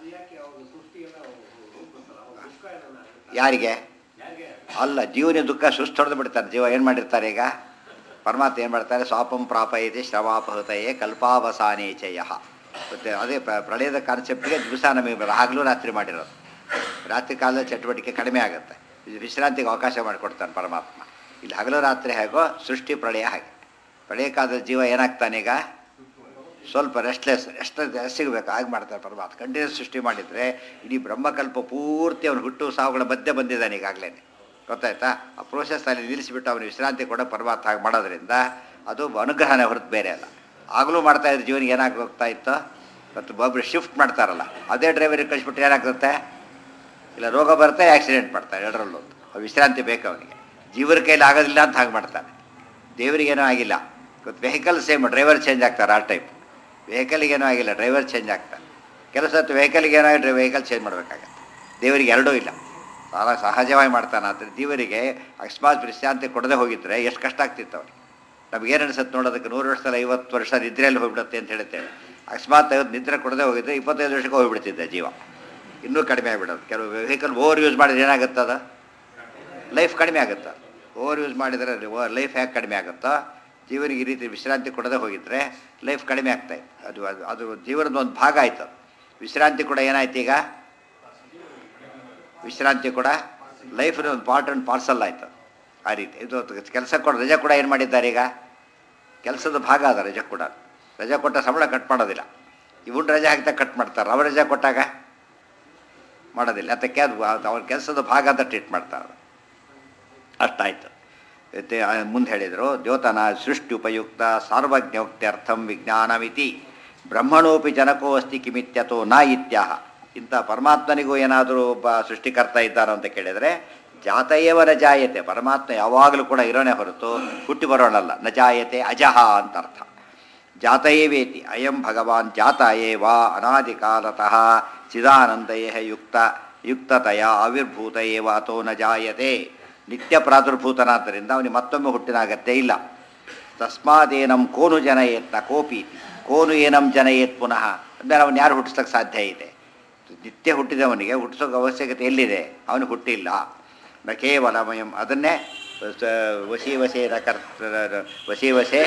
ಯಾರಿಗೆ ಅಲ್ಲ, ಜೀವನ ದುಃಖ ಸುಸ್ತು ಹೊಡೆದು ಬಿಡ್ತಾರೆ. ಜೀವ ಏನು ಮಾಡಿರ್ತಾರೆ? ಈಗ ಪರಮಾತ್ಮ ಏನು ಮಾಡ್ತಾರೆ? ಸ್ವಾಪಂ ಪ್ರಾಪಯತಿ ಶ್ರವಾಪಹುತಯೇ ಕಲ್ಪಾವಸಾನೇಚಯ. ಮತ್ತು ಅದೇ ಪ್ರಳಯದ ಕಾನ್ಸೆಪ್ಟ್ಗೆ ದಿವಸ ನಮಗೆ ಹಗಲು ರಾತ್ರಿ ಮಾಡಿರೋದು. ರಾತ್ರಿ ಕಾಲದ ಚಟುವಟಿಕೆ ಕಡಿಮೆ ಆಗುತ್ತೆ, ವಿಶ್ರಾಂತಿಗೆ ಅವಕಾಶ ಮಾಡಿಕೊಡ್ತಾನೆ ಪರಮಾತ್ಮ. ಇಲ್ಲಿ ಹಗಲು ರಾತ್ರಿ ಹೇಗೋ ಸೃಷ್ಟಿ ಪ್ರಳಯ ಹಾಗೆ. ಪ್ರಳಯ ಕಾಲದ ಜೀವ ಏನಾಗ್ತಾನೆ? ಈಗ ಸ್ವಲ್ಪ ರೆಸ್ಟ್ ಸಿಗಬೇಕು, ಹಾಗೆ ಮಾಡ್ತಾರೆ ಪರಮಾತ್ಮ. ಕಂಟಿನ್ಯೂಸ್ ಸೃಷ್ಟಿ ಮಾಡಿದರೆ ಇಡೀ ಬ್ರಹ್ಮಕಲ್ಪ ಪೂರ್ತಿ ಅವನು ಹುಟ್ಟು ಸಾವುಗಳ ಮಧ್ಯೆ ಬಂದಿದ್ದಾನೆ ಈಗಾಗಲೇ. ಗೊತ್ತಾಯ್ತಾ? ಆ ಪ್ರೋಸೆಸ್ನಲ್ಲಿ ನಿಲ್ಲಿಸಿಬಿಟ್ಟು ಅವನು ವಿಶ್ರಾಂತಿ ಕೂಡ ಪರಮಾತ್ಮ ಹಾಗೆ ಮಾಡೋದ್ರಿಂದ ಅದು ಅನುಗ್ರಹನೇ ಹೊರತು ಬೇರೆ ಅಲ್ಲ. ಆಗಲೂ ಮಾಡ್ತಾಯಿದ್ರು ಜೀವನಿಗೆ ಏನಾಗೋಗ್ತಾ ಇತ್ತು? ಮತ್ತು ಒಬ್ಬರು ಶಿಫ್ಟ್ ಮಾಡ್ತಾರಲ್ಲ, ಅದೇ ಡ್ರೈವರಿಗೆ ಕಳಿಸ್ಬಿಟ್ಟು ಏನಾಗುತ್ತೆ? ಇಲ್ಲ ರೋಗ ಬರುತ್ತೆ, ಆಕ್ಸಿಡೆಂಟ್ ಮಾಡ್ತಾರೆ, ಎರಡರಲ್ಲೊಂದು. ವಿಶ್ರಾಂತಿ ಬೇಕು ಅವನಿಗೆ. ಜೀವರ ಕೈಲಿ ಆಗೋದಿಲ್ಲ ಅಂತ ಹಾಗೆ ಮಾಡ್ತಾನೆ. ದೇವರಿಗೇನೂ ಆಗಿಲ್ಲ, ವೆಹಿಕಲ್ ಸೇಮ್, ಡ್ರೈವರ್ ಚೇಂಜ್ ಆಗ್ತಾರೆ. ಆ ಟೈಪ್ ವೆಹಿಕಲ್ಗೇನೂ ಆಗಿಲ್ಲ, ಡ್ರೈವರ್ ಚೇಂಜ್ ಆಗ್ತಾರೆ. ಕೆಲಸ ಹೊತ್ತು ವೆಹಿಕಲ್ಗೇನೋ ಆಗಿ ವೆಹಿಕಲ್ ಚೇಂಜ್ ಮಾಡಬೇಕಾಗತ್ತೆ. ದೇವರಿಗೆ ಎರಡೂ ಇಲ್ಲ, ಭಾಳ ಸಹಜವಾಗಿ ಮಾಡ್ತಾನೆ. ಆದರೆ ದೇವರಿಗೆ ಅಕಸ್ಮಾತ್ ವಿಶ್ರಾಂತಿ ಕೊಡದೆ ಹೋಗಿದ್ರೆ ಎಷ್ಟು ಕಷ್ಟ ಆಗ್ತಿತ್ತು ಅವನಿಗೆ. ನಮಗೇನು ಅನಿಸುತ್ತೆ ನೋಡೋದಕ್ಕೆ? 100 ವರ್ಷದಲ್ಲಿ 50 ವರ್ಷ ನಿದ್ರೆಯಲ್ಲಿ ಹೋಗ್ಬಿಡುತ್ತೆ ಅಂತ ಹೇಳ್ತೇವೆ. ಅಕಸ್ಮಾತ್ ನಿದ್ರೆ ಕೊಡದೆ ಹೋಗಿದ್ರೆ 25 ವರ್ಷಕ್ಕೆ ಹೋಗಿಬಿಡ್ತಿದ್ದೆ ಜೀವ, ಇನ್ನೂ ಕಡಿಮೆ ಆಗಿಬಿಡೋದು. ಕೆಲವು ವೆಹಿಕಲ್ ಓವರ್ ಯೂಸ್ ಮಾಡಿದ್ರೆ ಏನಾಗುತ್ತದ? ಲೈಫ್ ಕಡಿಮೆ ಆಗುತ್ತೆ. ಓವರ್ ಯೂಸ್ ಮಾಡಿದರೆ ಲೈಫ್ ಹೇಗೆ ಕಡಿಮೆ ಆಗುತ್ತೋ, ಜೀವನಿಗೆ ಈ ರೀತಿ ವಿಶ್ರಾಂತಿ ಕೊಡದೆ ಹೋಗಿದ್ರೆ ಲೈಫ್ ಕಡಿಮೆ ಆಗ್ತಾಯಿತ್ತು. ಅದು ಜೀವನದ ಒಂದು ಭಾಗ ಆಯಿತು. ವಿಶ್ರಾಂತಿ ಕೂಡ ಏನಾಯ್ತು? ಈಗ ವಿಶ್ರಾಂತಿ ಕೂಡ ಲೈಫಿನ ಒಂದು ಪಾರ್ಟ್ ಆ್ಯಂಡ್ ಪಾರ್ಸಲ್ ಆಯಿತು. ಆ ರೀತಿ ಇದು ಕೆಲಸ ಕೊಡ ರಜೆ ಕೂಡ ಏನು ಮಾಡಿದ್ದಾರೆ? ಈಗ ಕೆಲಸದ ಭಾಗ ಅದ ರಜೆ ಕೂಡ. ರಜೆ ಕೊಟ್ಟ ಸಂಬಳ ಕಟ್ ಮಾಡೋದಿಲ್ಲ. ಇವನು ರಜೆ ಹಾಕಿದಾಗ ಕಟ್ ಮಾಡ್ತಾರೆ, ಅವ್ರು ರಜೆ ಕೊಟ್ಟಾಗ ಮಾಡೋದಿಲ್ಲ. ಅದಕ್ಕೆ ಅದು ಅವ್ರ ಕೆಲಸದ ಭಾಗ ಅಂತ ಟ್ರೀಟ್ ಮಾಡ್ತಾರೆ. ಅಷ್ಟಾಯಿತು. ಮುಂದೆ ಹೇಳಿದರು, ದ್ಯೋತನ ಸೃಷ್ಟಿ ಉಪಯುಕ್ತ ಸಾರ್ವಜ್ಞೋಕ್ತ್ಯರ್ಥಂ ವಿಜ್ಞಾನಮಿತಿ ಬ್ರಹ್ಮಣೋಪಿ ಜನಕೋ ಅಸ್ತಿ ಕಿಮಿತ್ಯತೋ ನ ಇತ್ಯಾಹ. ಇಂಥ ಪರಮಾತ್ಮನಿಗೂ ಏನಾದರೂ ಒಬ್ಬ ಸೃಷ್ಟಿಕರ್ತ ಇದ್ದಾರೋ ಅಂತ ಕೇಳಿದರೆ ಜಾತಯೇವ ನ ಜಾಯತೆ. ಪರಮಾತ್ಮ ಯಾವಾಗಲೂ ಕೂಡ ಇರೋನೇ ಹೊರತು ಹುಟ್ಟಿ ಬರೋಣಲ್ಲ. ನ ಜಾಯತೆ ಅಜಹ ಅಂತ ಅರ್ಥ. ಜಾತಯೇವೇತಿ ಅಯಂ ಭಗವಾನ್ ಜಾತ ಏವ ಅನಾದಿ ಕಾಲತಃ ಚಿದಾನಂದಯೇ ಯುಕ್ತತೆಯ ಆವಿರ್ಭೂತ ಏವ ಅಥೋ ನ ಜಾಯತೆ. ನಿತ್ಯ ಪ್ರಾದುರ್ಭೂತನಾದ್ದರಿಂದ ಅವನಿಗೆ ಮತ್ತೊಮ್ಮೆ ಹುಟ್ಟಿನ ಅಗತ್ಯ ಇಲ್ಲ. ತಸ್ಮಾದೇನಂ ಕೋನು ಜನಯೇತ್ ನ ಕೋಪಿ ಕೋನು ಏನಂ ಜನಯೇತ್ ಪುನಃ ಅಂದರೆ ಅವನು ಯಾರು ಹುಟ್ಟಿಸ್ಲಿಕ್ಕೆ ಸಾಧ್ಯ ಇದೆ? ನಿತ್ಯ ಹುಟ್ಟಿದವನಿಗೆ ಹುಟ್ಟಿಸೋಕೆ ಅವಶ್ಯಕತೆ ಎಲ್ಲಿದೆ? ಅವನು ಹುಟ್ಟಿಲ್ಲ. ನ ಕೇವಲ ಮಯಂ ಅದನ್ನೇ ವಶಿ ವಶೇ ನ ವಶಿ ವಶೇ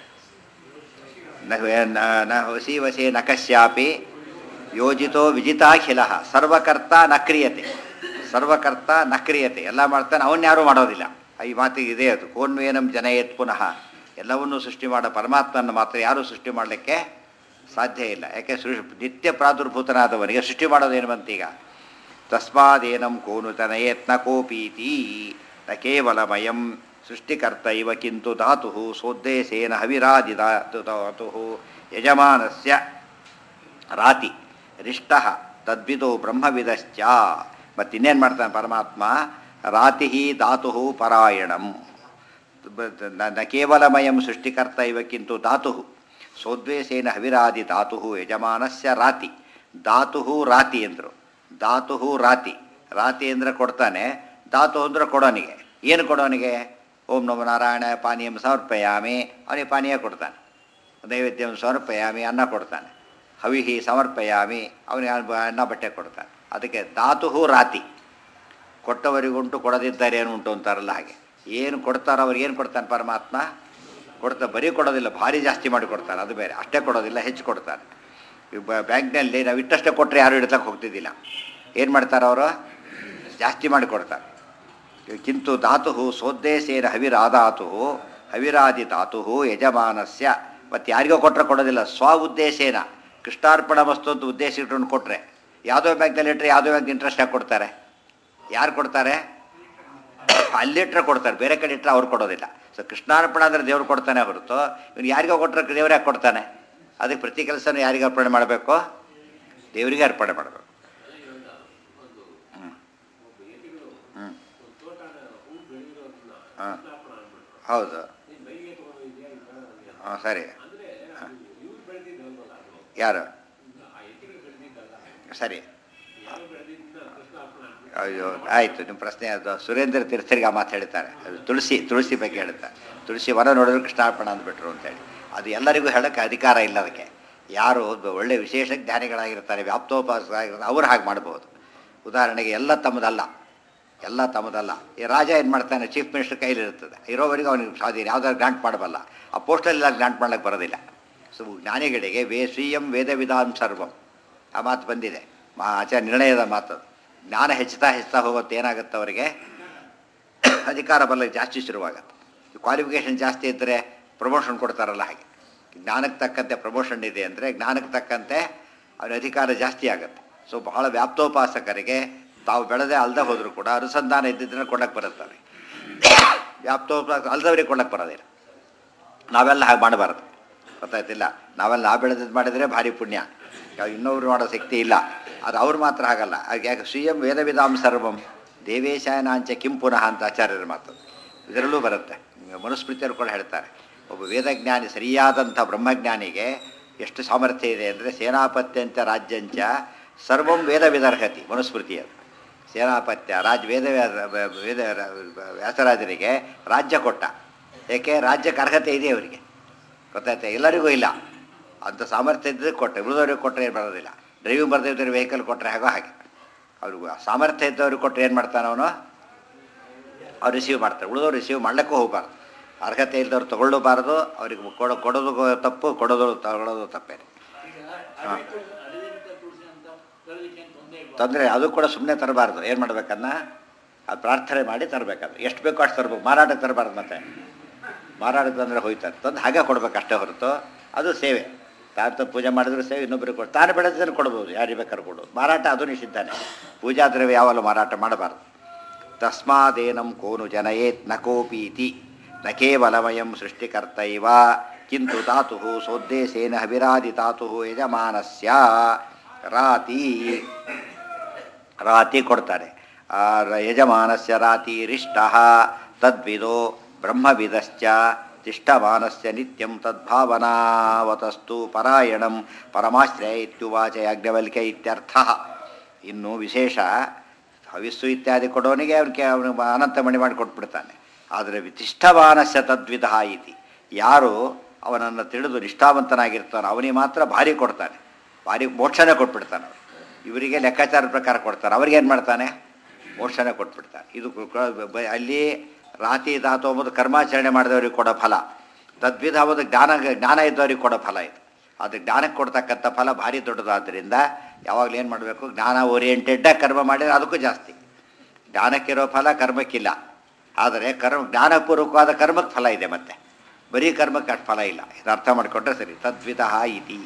ನ ವಶಿ ವಶೇ ನ ಕಶ್ಯಾಪಿ ಯೋಜಿತೋ ವಿಜಿತಾಖಿಲ ಸರ್ವಕರ್ತ ನ ಕ್ರಿಯತೆ. ಸರ್ವಕರ್ತ ನ ಕ್ರಿಯತೆ, ಎಲ್ಲ ಮಾಡ್ತಾನೆ, ಅವನ್ಯಾರೂ ಮಾಡೋದಿಲ್ಲ. ಈ ಮಾತಿಗೆ ಇದೆ ಅದು. ಕೋನ್ವೇನಂ ಜನಯೇತ್ ಪುನಃ, ಎಲ್ಲವನ್ನೂ ಸೃಷ್ಟಿ ಮಾಡೋ ಪರಮಾತ್ಮನ ಮಾತ್ರ ಯಾರೂ ಸೃಷ್ಟಿ ಮಾಡಲಿಕ್ಕೆ ಸಾಧ್ಯ ಇಲ್ಲ. ಯಾಕೆ ನಿತ್ಯ ಪ್ರಾದುರ್ಭೂತನಾದವನಿಗೆ ಸೃಷ್ಟಿ ಮಾಡೋದೇನು ಬಂತೀಗ? ತಸ್ಮಾದೇನಂ ಕೋನು ತನಯೇತ್ನ ಕೋಪೀತಿ ನ ಕೇವಲಮಯಂ ಸೃಷ್ಟಿಕರ್ತ ಇವ ಕಿಂತು ಧಾತು ಸೋದ್ದೇಶೇನ ಹವಿರಾದಿ ಧಾತು ಯಜಮಾನಸ್ಯ ರಾತಿ ರಿಷ್ಟ ತದ್ವಿದೋ ಬ್ರಹ್ಮವಿದಶ್ಚ. ಮತ್ತಿನ್ನೇನು ಮಾಡ್ತಾನೆ ಪರಮಾತ್ಮ? ರಾತಿ ಧಾತು ಪರಾಯಣಂ ನ ಕೇವಲಮಯಂ ಸೃಷ್ಟಿಕರ್ತ ಇವ ಕಿಂತು ಧಾತು ಸೋದ್ವೇಷೇನ ಹವಿರಾದಿ ಧಾತು ಯಜಮಾನಸ್ಯ ರಾತಿ. ಧಾತು ರಾತಿ ಅಂದರು. ಧಾತು ರಾತಿ, ರಾತಿ ಅಂದರೆ ಕೊಡ್ತಾನೆ, ಧಾತು ಅಂದರೆ ಕೊಡೋನಿಗೆ. ಏನು ಕೊಡೋನಿಗೆ? ಓಂ ನಮೋ ನಾರಾಯಣ ಪಾನೀಯಂ ಸಮರ್ಪಯಾಮಿ, ಅವನಿಗೆ ಪಾನೀಯ ಕೊಡ್ತಾನೆ. ನೈವೇದ್ಯಂ ಸಮರ್ಪಯಾಮಿ, ಅನ್ನ ಕೊಡ್ತಾನೆ. ಹವಿಹಿ ಸಮರ್ಪಯಾಮಿ, ಅವನಿಗೆ ಅನ್ನ ಬಟ್ಟೆ ಕೊಡ್ತಾನೆ. ಅದಕ್ಕೆ ಧಾತು ರಾತಿ. ಕೊಟ್ಟವರಿಗುಂಟು ಕೊಡದಿದ್ದಾರೆ ಏನು ಉಂಟು ಅಂತಾರಲ್ಲ ಹಾಗೆ. ಏನು ಕೊಡ್ತಾರೋ ಅವ್ರಿಗೆ ಏನು ಕೊಡ್ತಾನೆ ಪರಮಾತ್ಮ? ಬರೀ ಕೊಡೋದಿಲ್ಲ, ಭಾರಿ ಜಾಸ್ತಿ ಮಾಡಿ ಕೊಡ್ತಾನೆ. ಅದು ಬೇರೆ. ಅಷ್ಟೇ ಕೊಡೋದಿಲ್ಲ, ಹೆಚ್ಚು ಕೊಡ್ತಾನೆ. ಬ್ಯಾಂಕ್ನಲ್ಲಿ ನಾವು ಇಟ್ಟಷ್ಟೇ ಕೊಟ್ಟರೆ ಯಾರು ಇಡ್ತಕ್ಕೆ ಹೋಗ್ತಿದ್ದಿಲ್ಲ. ಏನು ಮಾಡ್ತಾರೆ ಅವರು? ಜಾಸ್ತಿ ಮಾಡಿ ಕೊಡ್ತಾರೆ. ಕಿಂತು ಧಾತು ಸೋದ್ದೇಶೇನ ಹವಿರಾಧಾತು ಹವಿರಾದಿ ಧಾತು ಯಜಮಾನಸ್ಯ. ಮತ್ತು ಯಾರಿಗೋ ಕೊಟ್ಟರೆ ಕೊಡೋದಿಲ್ಲ, ಸ್ವ ಉದ್ದೇಶೇನ ಕೃಷ್ಣಾರ್ಪಣ ವಸ್ತು ಅಂತ ಉದ್ದೇಶ ಇಟ್ಕೊಂಡು ಕೊಟ್ಟರೆ. ಯಾವುದೋ ಬ್ಯಾಂಕ್ನಲ್ಲಿ ಇಟ್ಟರೆ ಯಾವುದೋ ಬ್ಯಾಂಕ್ ಇಂಟ್ರೆಸ್ಟ್ ಹಾಕಿ ಕೊಡ್ತಾರೆ. ಯಾರು ಕೊಡ್ತಾರೆ? ಅಲ್ಲಿಟ್ಟರೆ ಕೊಡ್ತಾರೆ, ಬೇರೆ ಕಡೆ ಇಟ್ಟರೆ ಅವ್ರು ಕೊಡೋದಿಲ್ಲ. ಸೊ ಕೃಷ್ಣಾರ್ಪಣ ಅಂದರೆ ದೇವ್ರು ಕೊಡ್ತಾನೆ ಹೊರತು ಇವನು ಯಾರಿಗೋ ಕೊಟ್ಟರೆ ದೇವ್ರು ಯಾಕೆ ಕೊಡ್ತಾನೆ? ಅದಕ್ಕೆ ಪ್ರತಿ ಕೆಲಸನೂ ಯಾರಿಗೆ ಅರ್ಪಣೆ ಮಾಡಬೇಕು? ದೇವರಿಗೆ ಅರ್ಪಣೆ ಮಾಡಬೇಕು. ಹಾಂ ಹೌದು. ಹಾಂ ಸರಿ. ಯಾರು? ಸರಿ. ಅಯ್ಯೋ ಆಯಿತು, ನಿಮ್ಮ ಪ್ರಶ್ನೆ ಅದು. ಸುರೇಂದ್ರ ತೀರ್ಥರಿಗೆ ಆ ಮಾತು ಹೇಳ್ತಾರೆ. ಅದು ತುಳಸಿ ಬಗ್ಗೆ ಹೇಳ್ತಾರೆ. ತುಳಸಿ ವನ ನೋಡಿದ್ರು ಕೃಷ್ಣಾರ್ಪಣ ಅಂದ್ಬಿಟ್ರು ಅಂತೇಳಿ. ಅದು ಎಲ್ಲರಿಗೂ ಹೇಳೋಕ್ಕೆ ಅಧಿಕಾರ ಇಲ್ಲ. ಅದಕ್ಕೆ ಯಾರು ಒಳ್ಳೆ ವಿಶೇಷ ಜ್ಞಾನಿಗಳಾಗಿರ್ತಾರೆ, ವ್ಯಾಪ್ತೋಪಾಸಕರಾಗಿರ್ತಾರೆ, ಅವರು ಹಾಗೆ ಮಾಡ್ಬೋದು. ಉದಾಹರಣೆಗೆ ಎಲ್ಲ ತಮ್ಮದಲ್ಲ. ಈ ರಾಜ ಏನು ಮಾಡ್ತಾನೆ? ಚೀಫ್ ಮಿನಿಸ್ಟರ್ ಕೈಲಿರ್ತದೆ, ಇರೋವರೆಗೂ ಅವನಿಗೆ ಸ್ವಾಧೀನ, ಯಾವುದಾದ್ರು ಗ್ರಾಂಟ್ ಮಾಡಬಲ್ಲ. ಆ ಪೋಸ್ಟಲ್ಲೆಲ್ಲ ಗ್ರಾಂಟ್ ಮಾಡ್ಲಿಕ್ಕೆ ಬರೋದಿಲ್ಲ. ಸೊ ಜ್ಞಾನಿಗಳಿಗೆ ಸ್ವೀಯಂ ವೇದ ವಿಧಾಂ ಸರ್ವಂ ಆ ಮಾತು ಬಂದಿದೆ. ಆಚಾರ್ಯ ನಿರ್ಣಯದ ಮಾತು. ಜ್ಞಾನ ಹೆಚ್ಚುತ್ತಾ ಹೋಗುತ್ತೆ, ಏನಾಗುತ್ತೆ ಅವರಿಗೆ? ಅಧಿಕಾರ ಬಲ್ಲ ಜಾಸ್ತಿ ಶುರುವಾಗುತ್ತೆ. ಕ್ವಾಲಿಫಿಕೇಷನ್ ಜಾಸ್ತಿ ಇದ್ದರೆ ಪ್ರಮೋಷನ್ ಕೊಡ್ತಾರಲ್ಲ ಹಾಗೆ. ಜ್ಞಾನಕ್ಕೆ ತಕ್ಕಂತೆ ಪ್ರಮೋಷನ್ ಇದೆ ಅಂದರೆ ಜ್ಞಾನಕ್ಕೆ ತಕ್ಕಂತೆ ಅವನ ಅಧಿಕಾರ ಜಾಸ್ತಿ ಆಗುತ್ತೆ. ಸೊ ಬಹಳ ವ್ಯಾಪ್ತೋಪಾಸಕರಿಗೆ ತಾವು ಬೆಳೆದೇ ಅಲ್ಲದೆ ಹೋದರೂ ಕೂಡ ಅನುಸಂಧಾನ ಇದ್ದಿದ್ದನ್ನು ಕೊಡಕ್ಕೆ ಬರುತ್ತಾರೆ. ವ್ಯಾಪ್ತೋಪಾಸ ಅಲ್ದವ್ರಿಗೆ ಕೊಡಕ್ಕೆ ಬರೋದಿಲ್ಲ. ನಾವೆಲ್ಲ ಹಾಗೆ ಮಾಡಬಾರ್ದು, ಗೊತ್ತಾಯ್ತಿಲ್ಲ? ನಾವೆಲ್ಲ ಬೆಳೆದಿದ್ದು ಮಾಡಿದರೆ ಭಾರಿ ಪುಣ್ಯ. ಇನ್ನೊಬ್ರು ಮಾಡೋ ಶಕ್ತಿ ಇಲ್ಲ. ಅದು ಅವ್ರು ಮಾತ್ರ ಆಗಲ್ಲ. ಯಾಕೆ? ಸ್ವೀಯಂ ವೇದ ವಿಧಾಂ ಸರ್ವಂ ದೇವೇಶಾಯನಾಂಚ ಕಿಂ ಪುನಃ ಅಂತ ಆಚಾರ್ಯರ ಮಾತು ಇದರಲ್ಲೂ ಬರುತ್ತೆ. ಮನುಸ್ಮೃತಿಯವರು ಕೂಡ ಹೇಳ್ತಾರೆ, ಒಬ್ಬ ವೇದಜ್ಞಾನಿ, ಸರಿಯಾದಂಥ ಬ್ರಹ್ಮಜ್ಞಾನಿಗೆ ಎಷ್ಟು ಸಾಮರ್ಥ್ಯ ಇದೆ ಅಂದರೆ ಸೇನಾಪತ್ಯಂಚ ರಾಜ್ಯಂಚ ಸರ್ವಂ ವೇದ ವಿದರ್ಹತಿ. ಮನುಸ್ಮೃತಿಯರು ಸೇನಾಪತ್ಯ ವೇದ ವ್ಯಾಸರಾಜರಿಗೆ ರಾಜ್ಯ ಕೊಟ್ಟ. ಏಕೆ? ರಾಜ್ಯಕ್ಕೆ ಅರ್ಹತೆ ಇದೆ ಅವರಿಗೆ, ಗೊತ್ತಾಯ್ತಾ? ಎಲ್ಲರಿಗೂ ಇಲ್ಲ ಅಂಥ ಸಾಮರ್ಥ್ಯ ಇದ್ದರೆ ಕೊಟ್ಟೆ. ಉಳಿದವ್ರಿಗೆ ಕೊಟ್ಟರೆ ಏನು ಬರೋದಿಲ್ಲ. ಡ್ರೈವಿಂಗ್ ಬರ್ದಿದ್ದವ್ರಿಗೆ ವೆಹಿಕಲ್ ಕೊಟ್ಟರೆ ಹಾಗೆ ಅವ್ರಿಗೂ ಸಾಮರ್ಥ್ಯ ಇದ್ದವ್ರಿಗೆ ಕೊಟ್ಟರೆ ಏನು ಮಾಡ್ತಾನೆ ಅವನು? ಅವ್ರು ರಿಸೀವ್ ಮಾಡ್ತಾರೆ. ಉಳಿದವ್ರು ರಿಸೀವ್ ಮಾಡ್ಲಿಕ್ಕೂ ಹೋಗಬಾರ್ದು. ಅರ್ಹತೆ ಇದ್ದವ್ರು ತೊಗೊಳ್ಳಬಾರ್ದು. ಅವ್ರಿಗೆ ಕೊಡೋದು ತಪ್ಪು, ತಗೊಳ್ಳೋದು ತಪ್ಪೇನೆ. ಹಾಂ ತೊಂದರೆ. ಅದು ಕೂಡ ಸುಮ್ಮನೆ ತರಬಾರ್ದು. ಏನು ಮಾಡ್ಬೇಕನ್ನ? ಅದು ಪ್ರಾರ್ಥನೆ ಮಾಡಿ ತರಬೇಕಂದ್ರೆ ಎಷ್ಟು ಬೇಕೋ ಅಷ್ಟು ತರಬೇಕು. ಮಾರಾಟಕ್ಕೆ ತರಬಾರ್ದು. ಮತ್ತೆ ಮಾರಾಟಕ್ಕೆ ತಂದರೆ ಹೋಯ್ತಾರೆ, ತಂದು ಹಾಗೆ ಕೊಡ್ಬೇಕು ಅಷ್ಟೇ ಹೊರತು ಅದು ಸೇವೆ. ತಾನು ಪೂಜೆ ಮಾಡಿದ್ರು ಸೇವೆ, ಇನ್ನೊಬ್ಬರಿಗೆ ಕೊಡು. ತಾನು ಬೆಳೆದನ್ನು ಕೊಡ್ಬೋದು, ಯಾರಿಗೆ ಬೇಕಾದ್ರೂ ಕೊಡೋದು. ಮಾರಾಟ ಅದು ನಿಷಿದ್ಧಾನೆ. ಪೂಜಾ ದ್ರವ್ಯ ಯಾವಲ್ಲ ಮಾರಾಟ ಮಾಡಬಾರ್ದು. ತಸ್ಮಾದೇನಂ ಕೋನು ಜನಯೇತ್ ನ ಕೋಪೀತಿ ನ ಕೇವಲಮಯಂ ಸೃಷ್ಟಿಕರ್ತ ಇವ ಕಿಂತು ಧಾತು ಸೋದ್ದೇಶೇನ ಹವಿರಾದಿ ಧಾತು ಯಜಮಾನಸ್ಯ ರಾತಿ ಕೊಡ್ತಾರೆ. ಯಜಮಾನಸ್ಯ ರಾತಿ ರಿಷ್ಟ ತದ್ವಿದೋ ಬ್ರಹ್ಮವಿದಶ್ಚ ತಿಷ್ಠಮಾನಸ್ಯ ನಿತ್ಯಂ ತದ್ಭಾವನಾವತಸ್ತು ಪರಾಯಣಂ ಪರಮಾಶ್ರಯ ಇತ್ಯುವಾಚ ಯಾಜ್ಞವಲ್ಕ್ಯ ಇತ್ಯರ್ಥ. ಇನ್ನು ವಿಶೇಷ ಹವಿಸ್ಸು ಇತ್ಯಾದಿ ಕೊಡೋನಿಗೆ ಅವನಿಗೆ ಅನಂತ ಮಣಿ ಮಾಡಿ ಕೊಟ್ಬಿಡ್ತಾನೆ. ಆದರೆ ತಿಷ್ಠಮಾನಸ್ಯ ತದ್ವಿಧ ಇತಿ, ಯಾರು ಅವನನ್ನು ತಿಳಿದು ನಿಷ್ಠಾವಂತನಾಗಿರ್ತಾನೋ ಅವನಿಗೆ ಮಾತ್ರ ಭಾರಿ ಕೊಡ್ತಾನೆ, ಭಾರಿ ಮೋಕ್ಷನೇ ಕೊಟ್ಬಿಡ್ತಾನೆ. ಇವರಿಗೆ ಲೆಕ್ಕಾಚಾರದ ಪ್ರಕಾರ ಕೊಡ್ತಾನೆ, ಅವ್ರಿಗೇನು ಮಾಡ್ತಾನೆ, ಮೋಕ್ಷನೇ ಕೊಟ್ಬಿಡ್ತಾನೆ. ಇದು ಅಲ್ಲಿ ರಾತಿ ಧಾತು ಎಂಬುದು ಕರ್ಮಾಚರಣೆ ಮಾಡಿದವ್ರಿಗೆ ಕೊಡೋ ಫಲ, ತದ್ವಿಧ ಎಂಬುದು ಜ್ಞಾನ ಇದ್ದವ್ರಿಗೆ ಕೊಡೋ ಫಲ ಇದು. ಅದು ಜ್ಞಾನಕ್ಕೆ ಕೊಡ್ತಕ್ಕಂಥ ಫಲ ಭಾರಿ ದೊಡ್ಡದಾದ್ದರಿಂದ ಯಾವಾಗಲೂ ಏನು ಮಾಡಬೇಕು, ಜ್ಞಾನ ಓರಿಯೆಂಟೆಡ್ಡಾಗಿ ಕರ್ಮ ಮಾಡಿದರೆ ಅದಕ್ಕೂ ಜಾಸ್ತಿ. ಜ್ಞಾನಕ್ಕಿರೋ ಫಲ ಕರ್ಮಕ್ಕಿಲ್ಲ, ಆದರೆ ಜ್ಞಾನಪೂರ್ವಕವಾದ ಕರ್ಮಕ್ಕೆ ಫಲ ಇದೆ. ಮತ್ತೆ ಬರೀ ಕರ್ಮಕ್ಕೆ ಅಷ್ಟು ಫಲ ಇಲ್ಲ. ಇದು ಅರ್ಥ ಮಾಡಿಕೊಂಡ್ರೆ ಸರಿ. ತದ್ವಿಧ ಇತಿ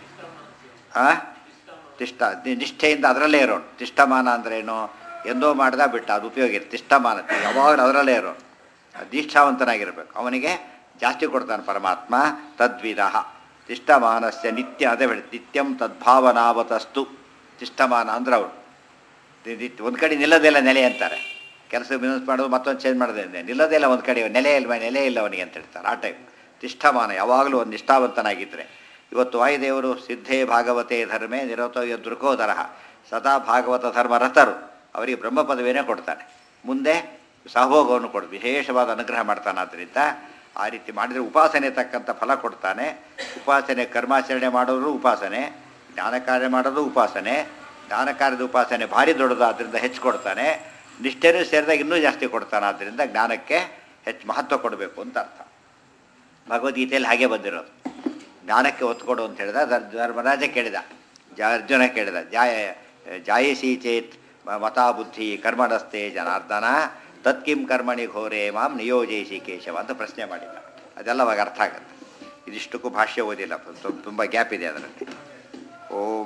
ನಿಷ್ಠೆಯಿಂದ ಅದರಲ್ಲೇ ಇರೋಣ. ತಿಷ್ಠಮಾನ ಅಂದ್ರೇನು, ಎಂದೋ ಮಾಡ್ದ ಬಿಟ್ಟ, ಅದು ಉಪಯೋಗ ಇದೆ. ತಿಷ್ಠಮಾನ ಯಾವಾಗಲೂ ಅದರಲ್ಲೇ ಇರೋಣ, ದೀಕ್ಷಾವಂತನಾಗಿರ್ಬೇಕು. ಅವನಿಗೆ ಜಾಸ್ತಿ ಕೊಡ್ತಾನೆ ಪರಮಾತ್ಮ. ತದ್ವಿಧ ತಿಷ್ಠಮಾನಸ್ಯ ನಿತ್ಯ, ಅದೇ ಹೇಳಿ ನಿತ್ಯಂ ತದ್ಭಾವನಾವತಸ್ತು. ತಿಷ್ಠಮಾನ ಅಂದ್ರೆ ಅವರು ಒಂದು ಕಡೆ ನಿಲ್ಲದೆಲ್ಲ ನೆಲೆ ಅಂತಾರೆ. ಕೆಲಸ ಬಿಸ್ನೆಸ್ ಮಾಡೋದು ಮತ್ತೊಂದು ಚೇಂಜ್ ಮಾಡೋದೇ ನಿಲ್ಲದೆಲ್ಲ ಒಂದು ಕಡೆ ನೆಲೆ ಇಲ್ಲ ಅವನಿಗೆ ಅಂತ ಹೇಳ್ತಾರೆ. ಆ ಟೈಪ್ ತಿಷ್ಠಮಾನ, ಯಾವಾಗಲೂ ಒಂದು ನಿಷ್ಠಾವಂತನಾಗಿದ್ದರೆ. ಇವತ್ತು ವಾಯುದೇವರು ಸಿದ್ಧೇ ಭಾಗವತೆ ಧರ್ಮೇ ನಿರತೋಯ ದೃಕೋದರ ಸದಾ ಭಾಗವತ ಧರ್ಮ ರಥರು, ಅವರಿಗೆ ಬ್ರಹ್ಮ ಪದವಿಯೇ ಕೊಡ್ತಾನೆ. ಮುಂದೆ ಸಹಭೋಗವನ್ನು ಕೊಡು ವಿಶೇಷವಾದ ಅನುಗ್ರಹ ಮಾಡ್ತಾನೆ. ಆದ್ದರಿಂದ ಆ ರೀತಿ ಮಾಡಿದರೆ ಉಪಾಸನೆ ತಕ್ಕಂಥ ಫಲ ಕೊಡ್ತಾನೆ. ಉಪಾಸನೆ ಕರ್ಮಾಚರಣೆ ಮಾಡೋರು ಉಪಾಸನೆ, ಜ್ಞಾನ ಕಾರ್ಯ ಮಾಡೋದು ಉಪಾಸನೆ. ಜ್ಞಾನ ಕಾರ್ಯದ ಉಪಾಸನೆ ಭಾರಿ ದೊಡ್ಡದು, ಆದ್ದರಿಂದ ಹೆಚ್ಚು ಕೊಡ್ತಾನೆ. ನಿಷ್ಠೆನೂ ಸೇರಿದಾಗ ಇನ್ನೂ ಜಾಸ್ತಿ ಕೊಡ್ತಾನೆ. ಆದ್ದರಿಂದ ಜ್ಞಾನಕ್ಕೆ ಹೆಚ್ಚು ಮಹತ್ವ ಕೊಡಬೇಕು ಅಂತ ಅರ್ಥ. ಭಗವದ್ಗೀತೆಯಲ್ಲಿ ಹಾಗೆ ಬಂದಿರೋದು. ಜ್ಞಾನಕ್ಕೆ ಒತ್ತು ಕೊಡು ಅಂತ ಹೇಳಿದ. ಧರ್ಮರಾಜ ಕೇಳಿದ, ಅರ್ಜುನ ಕೇಳಿದ, ಜಾಯಿಸಿ ಚೇತ್ ಮತಾ ಬುದ್ಧಿ ಕರ್ಮಣಸ್ತೆ ಜನಾರ್ದನ ತತ್ಕಿಂ ಕರ್ಮಣಿ ಘೋರೆ ಮಾಂ ನಿಯೋಜಯಿಸಿ ಕೇಶವ ಅಂತ ಪ್ರಶ್ನೆ ಮಾಡಿದ್ದ. ಅದೆಲ್ಲ ಅವಾಗ ಅರ್ಥ ಆಗುತ್ತೆ. ಇದಿಷ್ಟಕ್ಕೂ ಭಾಷ್ಯ ಓದಿಲ್ಲ, ತುಂಬ ಗ್ಯಾಪ್ ಇದೆ ಅದರಲ್ಲಿ. ಓಂ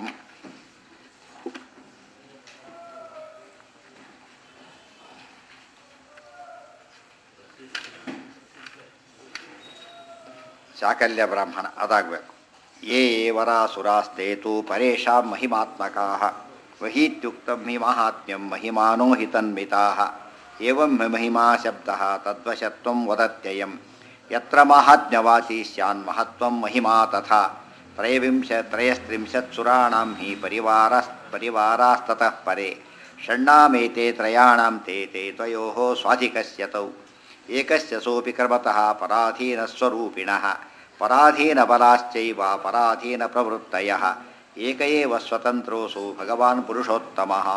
ಶಾಕಲ್ಯ ಬ್ರಾಹ್ಮಣ ಅದಾಗಬೇಕು. ಯೇ ವರಾಸುರಾಸ್ತೇತು ಪರೇಶಾಂ ಮಹಿಮಾತ್ಮಕಾಃ ವಹೀತ್ಯುಕ್ತಂ ಹಿ ಮಾಹಾತ್ಮ್ಯಂ ಮಹಿಮಾನೋ ಹಿ ತನ್ಮಿತಾಃ ಏವಂ ಮಹಿಮಾ ಶಬ್ದಃ ತದ್ವಶತ್ವಂ ವದತ್ಯಯಂ ಯತ್ರ ಮಾಹಾತ್ಮ್ಯವಾಚಿ ಸ್ಯಾನ್ ಮಹತ್ವಂ ಮಹಿಮಾ ತಥಾ ತ್ರಯಸ್ತ್ರಿಂಶತ್ ಸುರಾಣಾಂ ಹಿ ಪರಿವಾರಾಸ್ತತಃ ಪರೆ ಷಣ್ಣಾಮೇತೆ ತ್ರಯಾಣಾಂ ತೇ ತ್ವಯೋಃ ಸ್ವಾಧಿಕಸ್ಯ ತೌ ಏಕಸ್ಯ ಸೋಪಿ ಕರ್ಮತಃ ಪರಾಧೀನಸ್ವರೂಪಿಣಃ ಪರಾಧೀನಬಲಾಶ್ಚೈವ ಪರಾಧೀನಪ್ರವೃತ್ತಯಃ ಏಕ ಏವ ಸ್ವತಂತ್ರೋಸು ಭಗವಾನ್ ಪುರುಷೋತ್ತಮಃ.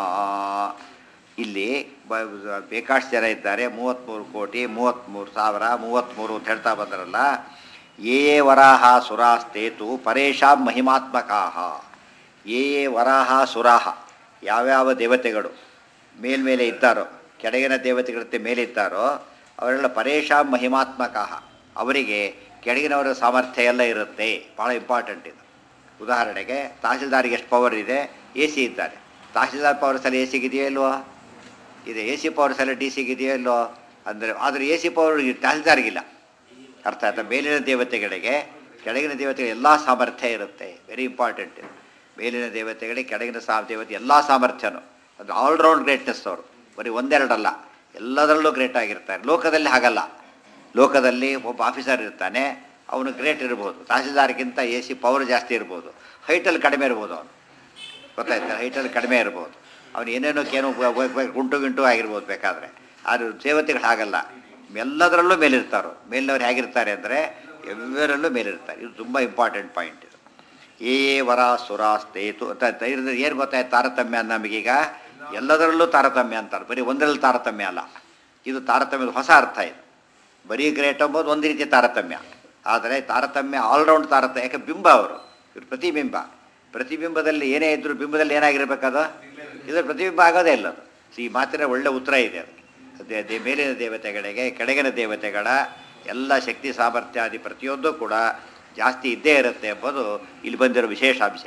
ಇಲ್ಲಿ ಬೇಕಾಷ್ಟು ಜನ ಇದ್ದಾರೆ, 33 ಕೋಟಿ 33,000 33 ಅಂತ ಹೇಳ್ತಾ ಬಂದ್ರಲ್ಲ. ಯೇ ವರಾಹ ಸುರಾಸ್ತೇತು ಪರೇಶಾಂ ಮಹಿಮಾತ್ಮಕಾಃ. ಯೇ ವರಾಹ ಸುರಾಹ, ಯಾವ್ಯಾವ ದೇವತೆಗಳು ಮೇಲ್ಮೇಲೆ ಇದ್ದಾರೋ, ಕೆಳಗಿನ ದೇವತೆಗಳಂತೆ ಮೇಲೆ ಇದ್ದಾರೋ ಅವರೆಲ್ಲ ಪರೇಶಾಂ ಮಹಿಮಾತ್ಮಕಾಃ. ಅವರಿಗೆ ಕೆಳಗಿನವರ ಸಾಮರ್ಥ್ಯ ಎಲ್ಲ ಇರುತ್ತೆ. ಭಾಳ ಇಂಪಾರ್ಟೆಂಟ್ ಇದು. ಉದಾಹರಣೆಗೆ ತಹಸೀಲ್ದಾರಿಗೆ ಎಷ್ಟು ಪವರ್ ಇದೆ, ಎ ಸಿ ಇದ್ದಾರೆ. ತಹಸೀಲ್ದಾರ್ ಪವರ್ ಸಲ ಎ ಸಿಗಿದೆಯೋ ಇಲ್ವೋ ಇದೆ, ಎ ಸಿ ಪವರ್ ಸಲ ಡಿ ಸಿಗಿದೆಯೋ ಇಲ್ವೋ ಅಂದರೆ. ಆದರೆ ಎ ಸಿ ಪವರ್ ತಹಸೀಲ್ದಾರ್ಗಿಲ್ಲ. ಅರ್ಥ ಆಯ್ತಾ? ಮೇಲಿನ ದೇವತೆಗಳಿಗೆ ಕೆಳಗಿನ ದೇವತೆಗಳಿಗೆ ಎಲ್ಲ ಸಾಮರ್ಥ್ಯ ಇರುತ್ತೆ. ವೆರಿ ಇಂಪಾರ್ಟೆಂಟ್ ಇದು. ಮೇಲಿನ ದೇವತೆಗಳಿಗೆ ಕೆಳಗಿನ ದೇವತೆ ಎಲ್ಲ ಸಾಮರ್ಥ್ಯನೂ, ಅದು ಆಲ್ರೌಂಡ್ ಗ್ರೇಟ್ನೆಸ್. ಅವರು ಬರೀ ಒಂದೆರಡಲ್ಲ, ಎಲ್ಲದರಲ್ಲೂ ಗ್ರೇಟ್ ಆಗಿರ್ತಾರೆ. ಲೋಕದಲ್ಲಿ ಹಾಗಲ್ಲ. ಲೋಕದಲ್ಲಿ ಒಬ್ಬ ಆಫೀಸರ್ ಇರ್ತಾನೆ, ಅವನು ಗ್ರೇಟ್ ಇರ್ಬೋದು. ತಹಸೀಲ್ದಾರ್ಗಿಂತ ಎ ಸಿ ಪವರ್ ಜಾಸ್ತಿ ಇರ್ಬೋದು, ಹೈಟಲ್ಲಿ ಕಡಿಮೆ ಇರ್ಬೋದು. ಅವನು ಗೊತ್ತಾಯ್ತು, ಹೈಟಲ್ಲಿ ಕಡಿಮೆ ಇರ್ಬೋದು. ಅವನು ಏನೇನೋ ಗುಂಟು ಆಗಿರ್ಬೋದು ಬೇಕಾದರೆ. ಆದರೆ ದೇವತೆಗಳು ಹಾಗಲ್ಲ, ಎಲ್ಲದರಲ್ಲೂ ಮೇಲಿರ್ತಾರೋ. ಮೇಲಿನವ್ರು ಹೇಗಿರ್ತಾರೆ ಅಂದರೆ ಎಲ್ಲರಲ್ಲೂ ಮೇಲಿರ್ತಾರೆ. ಇದು ತುಂಬ ಇಂಪಾರ್ಟೆಂಟ್ ಪಾಯಿಂಟ್ ಇದು. ಏ ವರ ಸುರಾಸ್ತೇತು ಅಂತ ಏನು ಗೊತ್ತಾಯ್ತು ತಾರತಮ್ಯ ನಮಗೀಗ? ಎಲ್ಲದರಲ್ಲೂ ತಾರತಮ್ಯ ಅಂತಾರೆ, ಬರೀ ಒಂದರಲ್ಲಿ ತಾರತಮ್ಯ ಅಲ್ಲ. ಇದು ತಾರತಮ್ಯದ ಹೊಸ ಅರ್ಥ. ಇದು ಬರೀ ಗ್ರೇಟ್ ಎಂಬುದು ಒಂದು ರೀತಿಯ ತಾರತಮ್ಯ, ಆದರೆ ತಾರತಮ್ಯ ಆಲ್ರೌಂಡ್ ತಾರತಮ್ಯ. ಯಾಕೆ ಬಿಂಬ ಅವರು, ಇವರು ಪ್ರತಿಬಿಂಬ. ಪ್ರತಿಬಿಂಬದಲ್ಲಿ ಏನೇ ಇದ್ದರೂ ಬಿಂಬದಲ್ಲಿ ಏನಾಗಿರ್ಬೇಕದು? ಇದರ ಪ್ರತಿಬಿಂಬ ಆಗೋದೇ ಇಲ್ಲ ಅದು. ಈ ಮಾತಿನ ಒಳ್ಳೆ ಉತ್ತರ ಇದೆ ಅದು. ಮೇಲಿನ ದೇವತೆಗಳಿಗೆ ಕೆಳಗಿನ ದೇವತೆಗಳ ಎಲ್ಲ ಶಕ್ತಿ ಸಾಮರ್ಥ್ಯಾದಿ ಪ್ರತಿಯೊಂದು ಕೂಡ ಜಾಸ್ತಿ ಇದ್ದೇ ಇರುತ್ತೆ ಎಂಬುದು ಇಲ್ಲಿ ಬಂದಿರೋ ವಿಶೇಷಾಂಶ.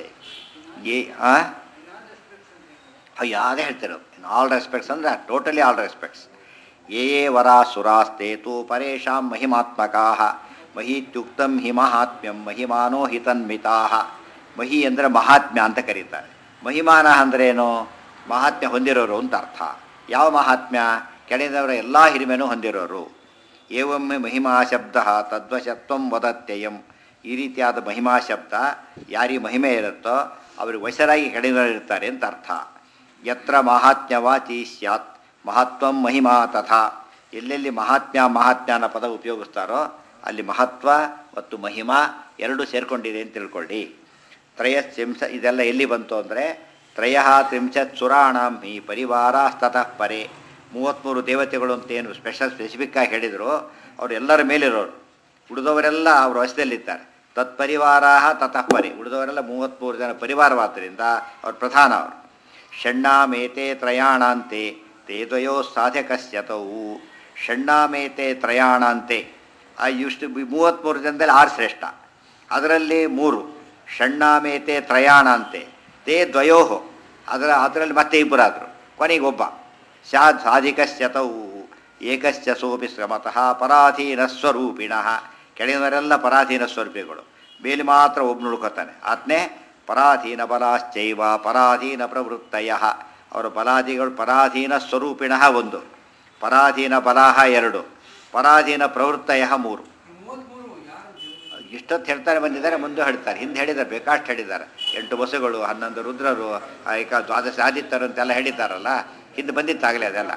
ಯಾವುದೇ ಹೇಳ್ತಿರೋ ಇನ್ ಆಲ್ ರೆಸ್ಪೆಕ್ಟ್ಸ್ ಅಂದರೆ ಟೋಟಲಿ ಆಲ್ ರೆಸ್ಪೆಕ್ಟ್ಸ್. ಯೇ ವರಾ ಸುರಾಸ್ತೇತು ಪರೇಶಾಂ ಮಹಿಮಾತ್ಮಕಾಃ ಮಹೀತ್ಯುಕ್ತಂ ಹಿ ಮಹಾತ್ಮ್ಯಂ ಮಹಿಮಾನೋ ಹಿ ತನ್ಮಿತಾಃ. ಮಹಿ ಅಂದರೆ ಮಹಾತ್ಮ್ಯ ಅಂತ ಕರೀತಾರೆ. ಮಹಿಮಾನ ಅಂದ್ರೇನು? ಮಹಾತ್ಮ್ಯ ಹೊಂದಿರೋರು ಅಂತ ಅರ್ಥ. ಯಾವ ಮಹಾತ್ಮ್ಯ? ಕೆಳಗಿನವರ ಎಲ್ಲ ಹಿರಿಮೆನೂ ಹೊಂದಿರೋರು. ಏವೊಮ್ಮೆ ಮಹಿಮಾ ಶಬ್ದ ತದ್ವಶತ್ವಂ ವದತ್ಯಯಂ. ಈ ರೀತಿಯಾದ ಮಹಿಮಾ ಶಬ್ದ ಯಾರಿಗೆ ಮಹಿಮೆ ಇರುತ್ತೋ ಅವ್ರಿಗೆ ವಶರಾಗಿ ಕೆಳಗಿನವರಿರ್ತಾರೆ ಅಂತ ಅರ್ಥ. ಯತ್ರ ಮಹಾತ್ಮ್ಯವಾಚಿ ಸ್ಯಾತ್ ಮಹತ್ವಂ ಮಹಿಮಾ ತಥಾ. ಎಲ್ಲೆಲ್ಲಿ ಮಹಾತ್ಮ್ಯ ಅನ್ನೋ ಪದ ಉಪಯೋಗಿಸ್ತಾರೋ ಅಲ್ಲಿ ಮಹತ್ವ ಮತ್ತು ಮಹಿಮಾ ಎರಡೂ ಸೇರ್ಕೊಂಡಿದೆ ಅಂತ ತಿಳ್ಕೊಳ್ಳಿ. ತ್ರಯಸ್ತ್ರಿಂಶ ಇದೆಲ್ಲ ಎಲ್ಲಿ ಬಂತು ಅಂದರೆ ತ್ರಯ ತ್ರಿಂಶತ್ ಸುರಾಣಂ ಹಿ ಪರಿವಾರಸ್ತತಃ ಪರೆ. 33 ದೇವತೆಗಳು ಅಂತೇನು ಸ್ಪೆಸಿಫಿಕ್ಕಾಗಿ ಹೇಳಿದರು. ಅವರು ಎಲ್ಲರ ಮೇಲಿರೋರು, ಉಳಿದವರೆಲ್ಲ ಅವರು ವಶದಲ್ಲಿದ್ದಾರೆ. ತತ್ಪರಿವಾರ ತತಃ ಪರೆ, ಉಳಿದವರೆಲ್ಲ 33 ಜನ ಪರಿವಾರವಾದ್ದರಿಂದ ಅವ್ರು ಪ್ರಧಾನ. ಅವರು ಷಣ್ಣಾಮೇತೆ ತ್ರಯಾಣಾಂತೆ ತೇ ದ್ವಯೋ ಸಾಧಕಸ್ಯತವು. ಷಣ್ಣಾಮೇತೆ ತ್ರಯಾಣಾಂತೆ ಇಷ್ಟು 33 ಜನದಲ್ಲಿ 6 ಶ್ರೇಷ್ಠ, ಅದರಲ್ಲಿ 3 ಷಣ್ಣಾಮೇತೆ ತ್ರಯಾಣಾಂತೆ ತೇ ದ್ವಯೋ, ಅದರಲ್ಲಿ ಮತ್ತೆ ಇಬ್ಬರಾದರು, ಕೊನೆಗೆ ಒಬ್ಬ ಸಾಧಿಕಸ್ಯತವು ಏಕಶ್ಚ ಸೋಪಿ ಶ್ರಮತಃ ಪರಾಧೀನ ಸ್ವರೂಪಿಣಃ. ಕೆಳಗಿನವರೆಲ್ಲ ಪರಾಧೀನ ಸ್ವರೂಪಿಗಳು, ಮೇಲೆ ಮಾತ್ರ ಒಬ್ಬನು ಉಳ್ಕೋತಾನೆ, ಆತ್ನೇ ಪರಾಧೀನ ಬಲಾಶ್ಚೈವ ಪರಾಧೀನ ಪ್ರವೃತ್ತಯ. ಅವರ ಬಲಾದಿಗಳು ಪರಾಧೀನ ಸ್ವರೂಪಿಣಃ 1, ಪರಾಧೀನ ಬಲಾಹ 2, ಪರಾಧೀನ ಪ್ರವೃತ್ತಯ 3. ಇಷ್ಟೊತ್ತು ಹೇಳ್ತಾರೆ ಬಂದಿದ್ದಾರೆ, ಮುಂದೆ ಹೇಳ್ತಾರೆ, ಹಿಂದೆ ಹೇಳಿದ್ದಾರೆ, ಬೇಕಾಷ್ಟು ಹೇಳಿದ್ದಾರೆ. 8 ಬಸಗಳು, 11 ರುದ್ರರು, ದ್ವಾದಶ ಆದಿತ್ಯರು ಅಂತೆಲ್ಲ ಹೇಳಿದ್ದಾರಲ್ಲ, ಹಿಂದೆ ಬಂದಿತ್ತಾಗಲೇ ಅದೆಲ್ಲ.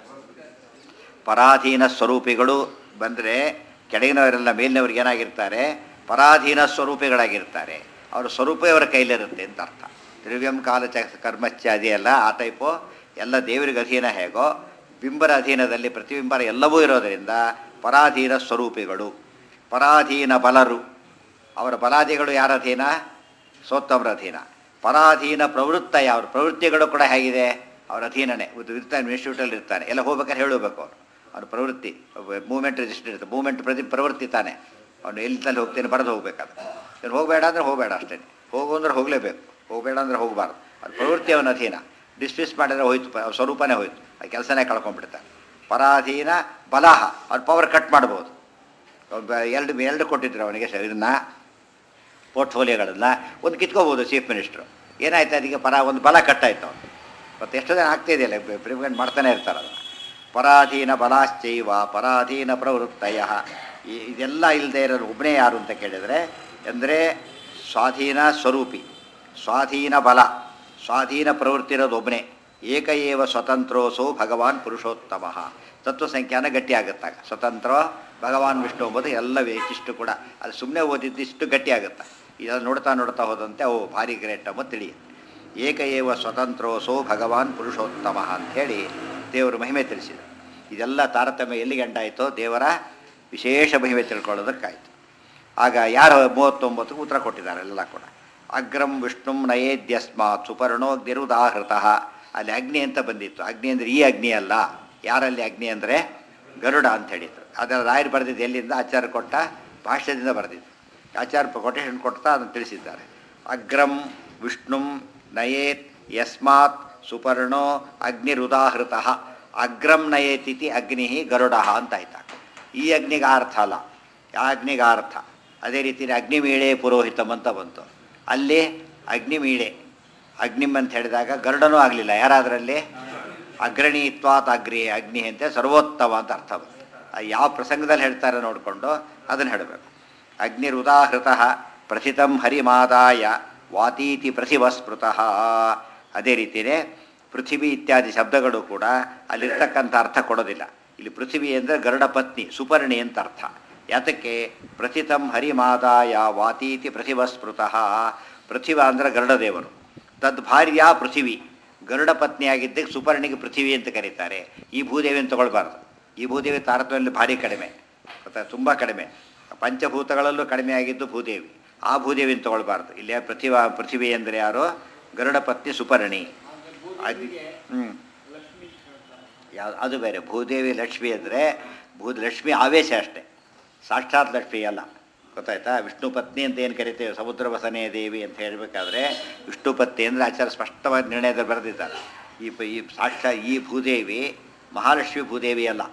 ಪರಾಧೀನ ಸ್ವರೂಪಿಗಳು ಬಂದರೆ ಕೆಳಗಿನವರೆಲ್ಲ ಮೇಲಿನವ್ರಿಗೆ ಏನಾಗಿರ್ತಾರೆ, ಪರಾಧೀನ ಸ್ವರೂಪಿಗಳಾಗಿರ್ತಾರೆ. ಅವರ ಸ್ವರೂಪವೇ ಅವರ ಕೈಲಿರುತ್ತೆ ಅಂತ ಅರ್ಥ. ದ್ರವ್ಯಂ ಕಾಲ ಕರ್ಮಚ್ಚಾದಿ ಎಲ್ಲ ಆ ಟೈಪು ಎಲ್ಲ ದೇವರಿಗೆ ಅಧೀನ ಹೇಗೋ, ಬಿಂಬರ ಅಧೀನದಲ್ಲಿ ಪ್ರತಿಬಿಂಬರ ಎಲ್ಲವೂ ಇರೋದರಿಂದ ಪರಾಧೀನ ಸ್ವರೂಪಿಗಳು. ಪರಾಧೀನ ಬಲರು, ಅವರ ಬಲಾದಿಗಳು ಯಾರ ಅಧೀನ, ಸೋತ್ತಮರ ಅಧೀನ. ಪರಾಧೀನ ಪ್ರವೃತ್ತಯ, ಅವ್ರ ಪ್ರವೃತ್ತಿಗಳು ಕೂಡ ಹೇಗಿದೆ, ಅವ್ರ ಅಧೀನನೇ. ಇರ್ತಾನೆ, ಇನ್ಸ್ಟಿಟ್ಯೂಟಲ್ಲಿ ಇರ್ತಾನೆ, ಎಲ್ಲ ಹೋಗ್ಬೇಕಾದ್ರೆ ಹೇಳಬೇಕು ಅವರು. ಅವ್ರ ಪ್ರವೃತ್ತಿ ಮೂವ್ಮೆಂಟ್ ರಿಜಿಸ್ಟರ್ ಇರುತ್ತೆ, ಮೂವ್ಮೆಂಟ್ ಪ್ರವೃತ್ತಿ ತಾನೆ. ಅವನು ಎಲ್ಲಿ ಹೋಗ್ತೇನೆ ಬರೆದು ಹೋಗ್ಬೇಕಾದ್ರೆ, ಇವನು ಹೋಗಬೇಡ ಅಂದರೆ ಹೋಗಬೇಡ ಅಷ್ಟೇ, ಹೋಗು ಅಂದ್ರೆ ಹೋಗಲೇಬೇಕು, ಹೋಗಬೇಡ ಅಂದರೆ ಹೋಗಬಾರ್ದು. ಅವ್ರ ಪ್ರವೃತ್ತಿ ಅವನ ಅಧೀನ. ಡಿಸ್ಮಿಸ್ ಮಾಡಿದ್ರೆ ಹೋಯ್ತು, ಅವ್ರ ಸ್ವರೂಪನೇ ಹೋಯ್ತು, ಆ ಕೆಲಸನೇ ಕಳ್ಕೊಂಡ್ಬಿಡ್ತಾರೆ. ಪರಾಧೀನ ಬಲಾಹ, ಅವ್ರ ಪವರ್ ಕಟ್ ಮಾಡ್ಬೋದು. ಎರಡು ಕೊಟ್ಟಿದ್ರು ಅವನಿಗೆ ಇದನ್ನು ಪೋರ್ಟ್ಫೋಲಿಯೋಗಳನ್ನು, ಒಂದು ಕಿತ್ಕೋಬೋದು ಚೀಫ್ ಮಿನಿಸ್ಟ್ರು. ಏನಾಯ್ತು ಅದಕ್ಕೆ ಒಂದು ಬಲ ಕಟ್ಟಾಯ್ತು ಅವನು. ಮತ್ತು ಎಷ್ಟು ಜನ ಆಗ್ತಾಯಿದೆಯಲ್ಲ, ಪ್ರಿವೆಂಟ್ ಮಾಡ್ತಾನೆ ಇರ್ತಾರೆ ಅದನ್ನು. ಪರಾಧೀನ ಬಲಾಶ್ಚೈವ ಪರಾಧೀನ ಪ್ರವೃತ್ತಯ. ಇದೆಲ್ಲ ಇಲ್ಲದೆ ಇರೋರು ಒಬ್ಬನೇ ಯಾರು ಅಂತ ಕೇಳಿದರೆ ಅಂದರೆ ಸ್ವಾಧೀನ ಸ್ವರೂಪಿ, ಸ್ವಾಧೀನ ಬಲ, ಸ್ವಾಧೀನ ಪ್ರವೃತ್ತಿ ಇರೋದು ಒಬ್ಬನೇ. ಏಕ ಏವ ಸ್ವತಂತ್ರೋಸೋ ಭಗವಾನ್ ಪುರುಷೋತ್ತಮ. ತತ್ವಸಂಖ್ಯಾನ ಗಟ್ಟಿಯಾಗುತ್ತಾಗ ಸ್ವತಂತ್ರ ಭಗವಾನ್ ವಿಷ್ಣು ಎಂಬುದು ಎಲ್ಲ ಇಷ್ಟು ಕೂಡ ಅದು ಸುಮ್ಮನೆ ಓದಿದ್ದು ಇಷ್ಟು ಗಟ್ಟಿಯಾಗುತ್ತೆ. ಇದನ್ನು ನೋಡ್ತಾ ನೋಡ್ತಾ ಹೋದಂತೆ ಅವು ಭಾರಿ ಗ್ರೇಟ್ ಎಂಬುದು ತಿಳಿಯುತ್ತೆ. ಏಕ ಏವ ಸ್ವತಂತ್ರೋಸೋ ಭಗವಾನ್ ಪುರುಷೋತ್ತಮ ಅಂಥೇಳಿ ದೇವರು ಮಹಿಮೆ ತಿಳಿಸಿದ. ಇದೆಲ್ಲ ತಾರತಮ್ಯ ಎಲ್ಲಿ ಗಂಟಾಯಿತೋ ದೇವರ ವಿಶೇಷ ಮಹಿಮೆ ತಿಳ್ಕೊಳ್ಳೋದಕ್ಕಾಯಿತು. ಆಗ ಯಾರು 39ಕ್ಕೆ ಉತ್ತರ ಕೊಟ್ಟಿದ್ದಾರೆ ಎಲ್ಲ ಕೂಡ. ಅಗ್ರಂ ವಿಷ್ಣುಂ ನಯೇದ್ಯಸ್ಮಾತ್ ಸುಪರ್ಣೋಗ್ನಿರುದಾಹೃತಃ. ಅಲ್ಲಿ ಅಗ್ನಿ ಅಂತ ಬಂದಿತ್ತು. ಅಗ್ನಿ ಅಂದರೆ ಈ ಅಗ್ನಿ ಅಲ್ಲ. ಯಾರಲ್ಲಿ ಅಗ್ನಿ ಅಂದರೆ ಗರುಡ ಅಂತ ಹೇಳಿದರು. ಅದರ ರಾಯರು ಬರೆದಿದ್ದು ಎಲ್ಲಿಂದ, ಆಚಾರ್ಯ ಕೊಟ್ಟ ಭಾಷ್ಯದಿಂದ ಬರೆದಿದ್ದು. ಆಚಾರ್ಯ ಕೊಟೇಶನ್ ಕೊಡ್ತಾ ಅದನ್ನು ತಿಳಿಸಿದ್ದಾರೆ. ಅಗ್ರಂ ವಿಷ್ಣುಂ ನಯೇತ್ ಯಸ್ಮಾತ್ ಸುಪರ್ಣೋ ಅಗ್ನಿರುದಾಹೃತಃ. ಅಗ್ರಂ ನಯೇತಿಥಿ ಅಗ್ನಿ ಗರುಡ ಅಂತ ಆಯ್ತಾ. ಈ ಅಗ್ನಿಗೆ ಅರ್ಥ ಅಲ್ಲ, ಆ ಅಗ್ನಿಗೆ ಅರ್ಥ. ಅದೇ ರೀತಿ ಅಗ್ನಿಮೀಳೆ ಪುರೋಹಿತಮ್ ಅಂತ ಬಂತು. ಅಲ್ಲಿ ಅಗ್ನಿಮೀಳೆ ಅಗ್ನಿಮ್ ಅಂತ ಹೇಳಿದಾಗ ಗರುಡನೂ ಆಗಲಿಲ್ಲ. ಯಾರಾದರಲ್ಲಿ ಅಗ್ರಣೀತ್ವಾತ್ ಅಗ್ನಿ ಅಂತ ಸರ್ವೋತ್ತಮ ಅಂತ ಅರ್ಥ ಬಂತು. ಯಾವ ಪ್ರಸಂಗದಲ್ಲಿ ಹೇಳ್ತಾರೆ ನೋಡಿಕೊಂಡು ಅದನ್ನು ಹೇಳಬೇಕು. ಅಗ್ನಿರುದಾಹೃತಃ ಪ್ರಥಿತಂ ಹರಿಮಾದಾಯ ವಾತೀತಿ ಪ್ರತಿಭಸ್ಮೃತಃ. ಅದೇ ರೀತಿಯೇ ಪೃಥಿವಿ ಇತ್ಯಾದಿ ಶಬ್ದಗಳು ಕೂಡ ಅಲ್ಲಿರ್ತಕ್ಕಂಥ ಅರ್ಥ ಕೊಡೋದಿಲ್ಲ. ಇಲ್ಲಿ ಪೃಥಿವಿ ಅಂದರೆ ಗರುಡ ಪತ್ನಿ ಸುಪರ್ಣಿ ಅಂತ ಅರ್ಥ. ಯಾತಕ್ಕೆ ಪ್ರಥಿತಂ ಹರಿಮಾದಾಯ ವಾತೀತಿ ಪ್ರತಿಭಸ್ಮೃತಃ. ಪೃಥಿವ ಅಂದರೆ ಗರುಡದೇವರು, ತದ್ಭಾರ್ಯ ಪೃಥಿವಿ, ಗರುಡ ಪತ್ನಿಯಾಗಿದ್ದಕ್ಕೆ ಸುಪರ್ಣಿಗೆ ಪೃಥಿವಿ ಅಂತ ಕರೀತಾರೆ. ಈ ಭೂದೇವಿಯನ್ನು ತಗೊಳ್ಬಾರ್ದು. ಈ ಭೂದೇವಿ ತಾರತಮ್ಯದಲ್ಲಿ ಭಾರಿ ಕಡಿಮೆ, ಗೊತ್ತಾ, ತುಂಬ ಕಡಿಮೆ. ಪಂಚಭೂತಗಳಲ್ಲೂ ಕಡಿಮೆ ಆಗಿದ್ದು ಭೂದೇವಿ. ಆ ಭೂದೇವಿಯನ್ನು ತಗೊಳ್ಬಾರ್ದು. ಇಲ್ಲೇ ಪೃಥಿವಿ ಅಂದರೆ ಯಾರು, ಗರುಡ ಪತ್ನಿ ಸುಪರ್ಣಿ. ಯಾವುದು ಅದು ಬೇರೆ. ಭೂದೇವಿ ಲಕ್ಷ್ಮಿ ಅಂದರೆ ಲಕ್ಷ್ಮಿ ಆವೇಶ ಅಷ್ಟೇ, ಸಾಕ್ಷಾತ್ ಲಕ್ಷ್ಮಿ ಅಲ್ಲ. ಗೊತ್ತಾಯ್ತಾ. ವಿಷ್ಣು ಪತ್ನಿ ಅಂತ ಏನು ಕರಿತೇವೆ, ಸಮುದ್ರ ವಸನೆ ದೇವಿ ಅಂತ ಹೇಳಬೇಕಾದ್ರೆ ವಿಷ್ಣು ಪತ್ನಿ ಅಂದರೆ ಆಚಾರ್ಯ ಸ್ಪಷ್ಟವಾದ ನಿರ್ಣಯದಲ್ಲಿ ಬರೆದಿದ್ದಾರೆ. ಈ ಸಾಕ್ಷಾತ್ ಈ ಭೂದೇವಿ ಮಹಾಲಕ್ಷ್ಮಿ ಭೂದೇವಿ ಅಲ್ಲ.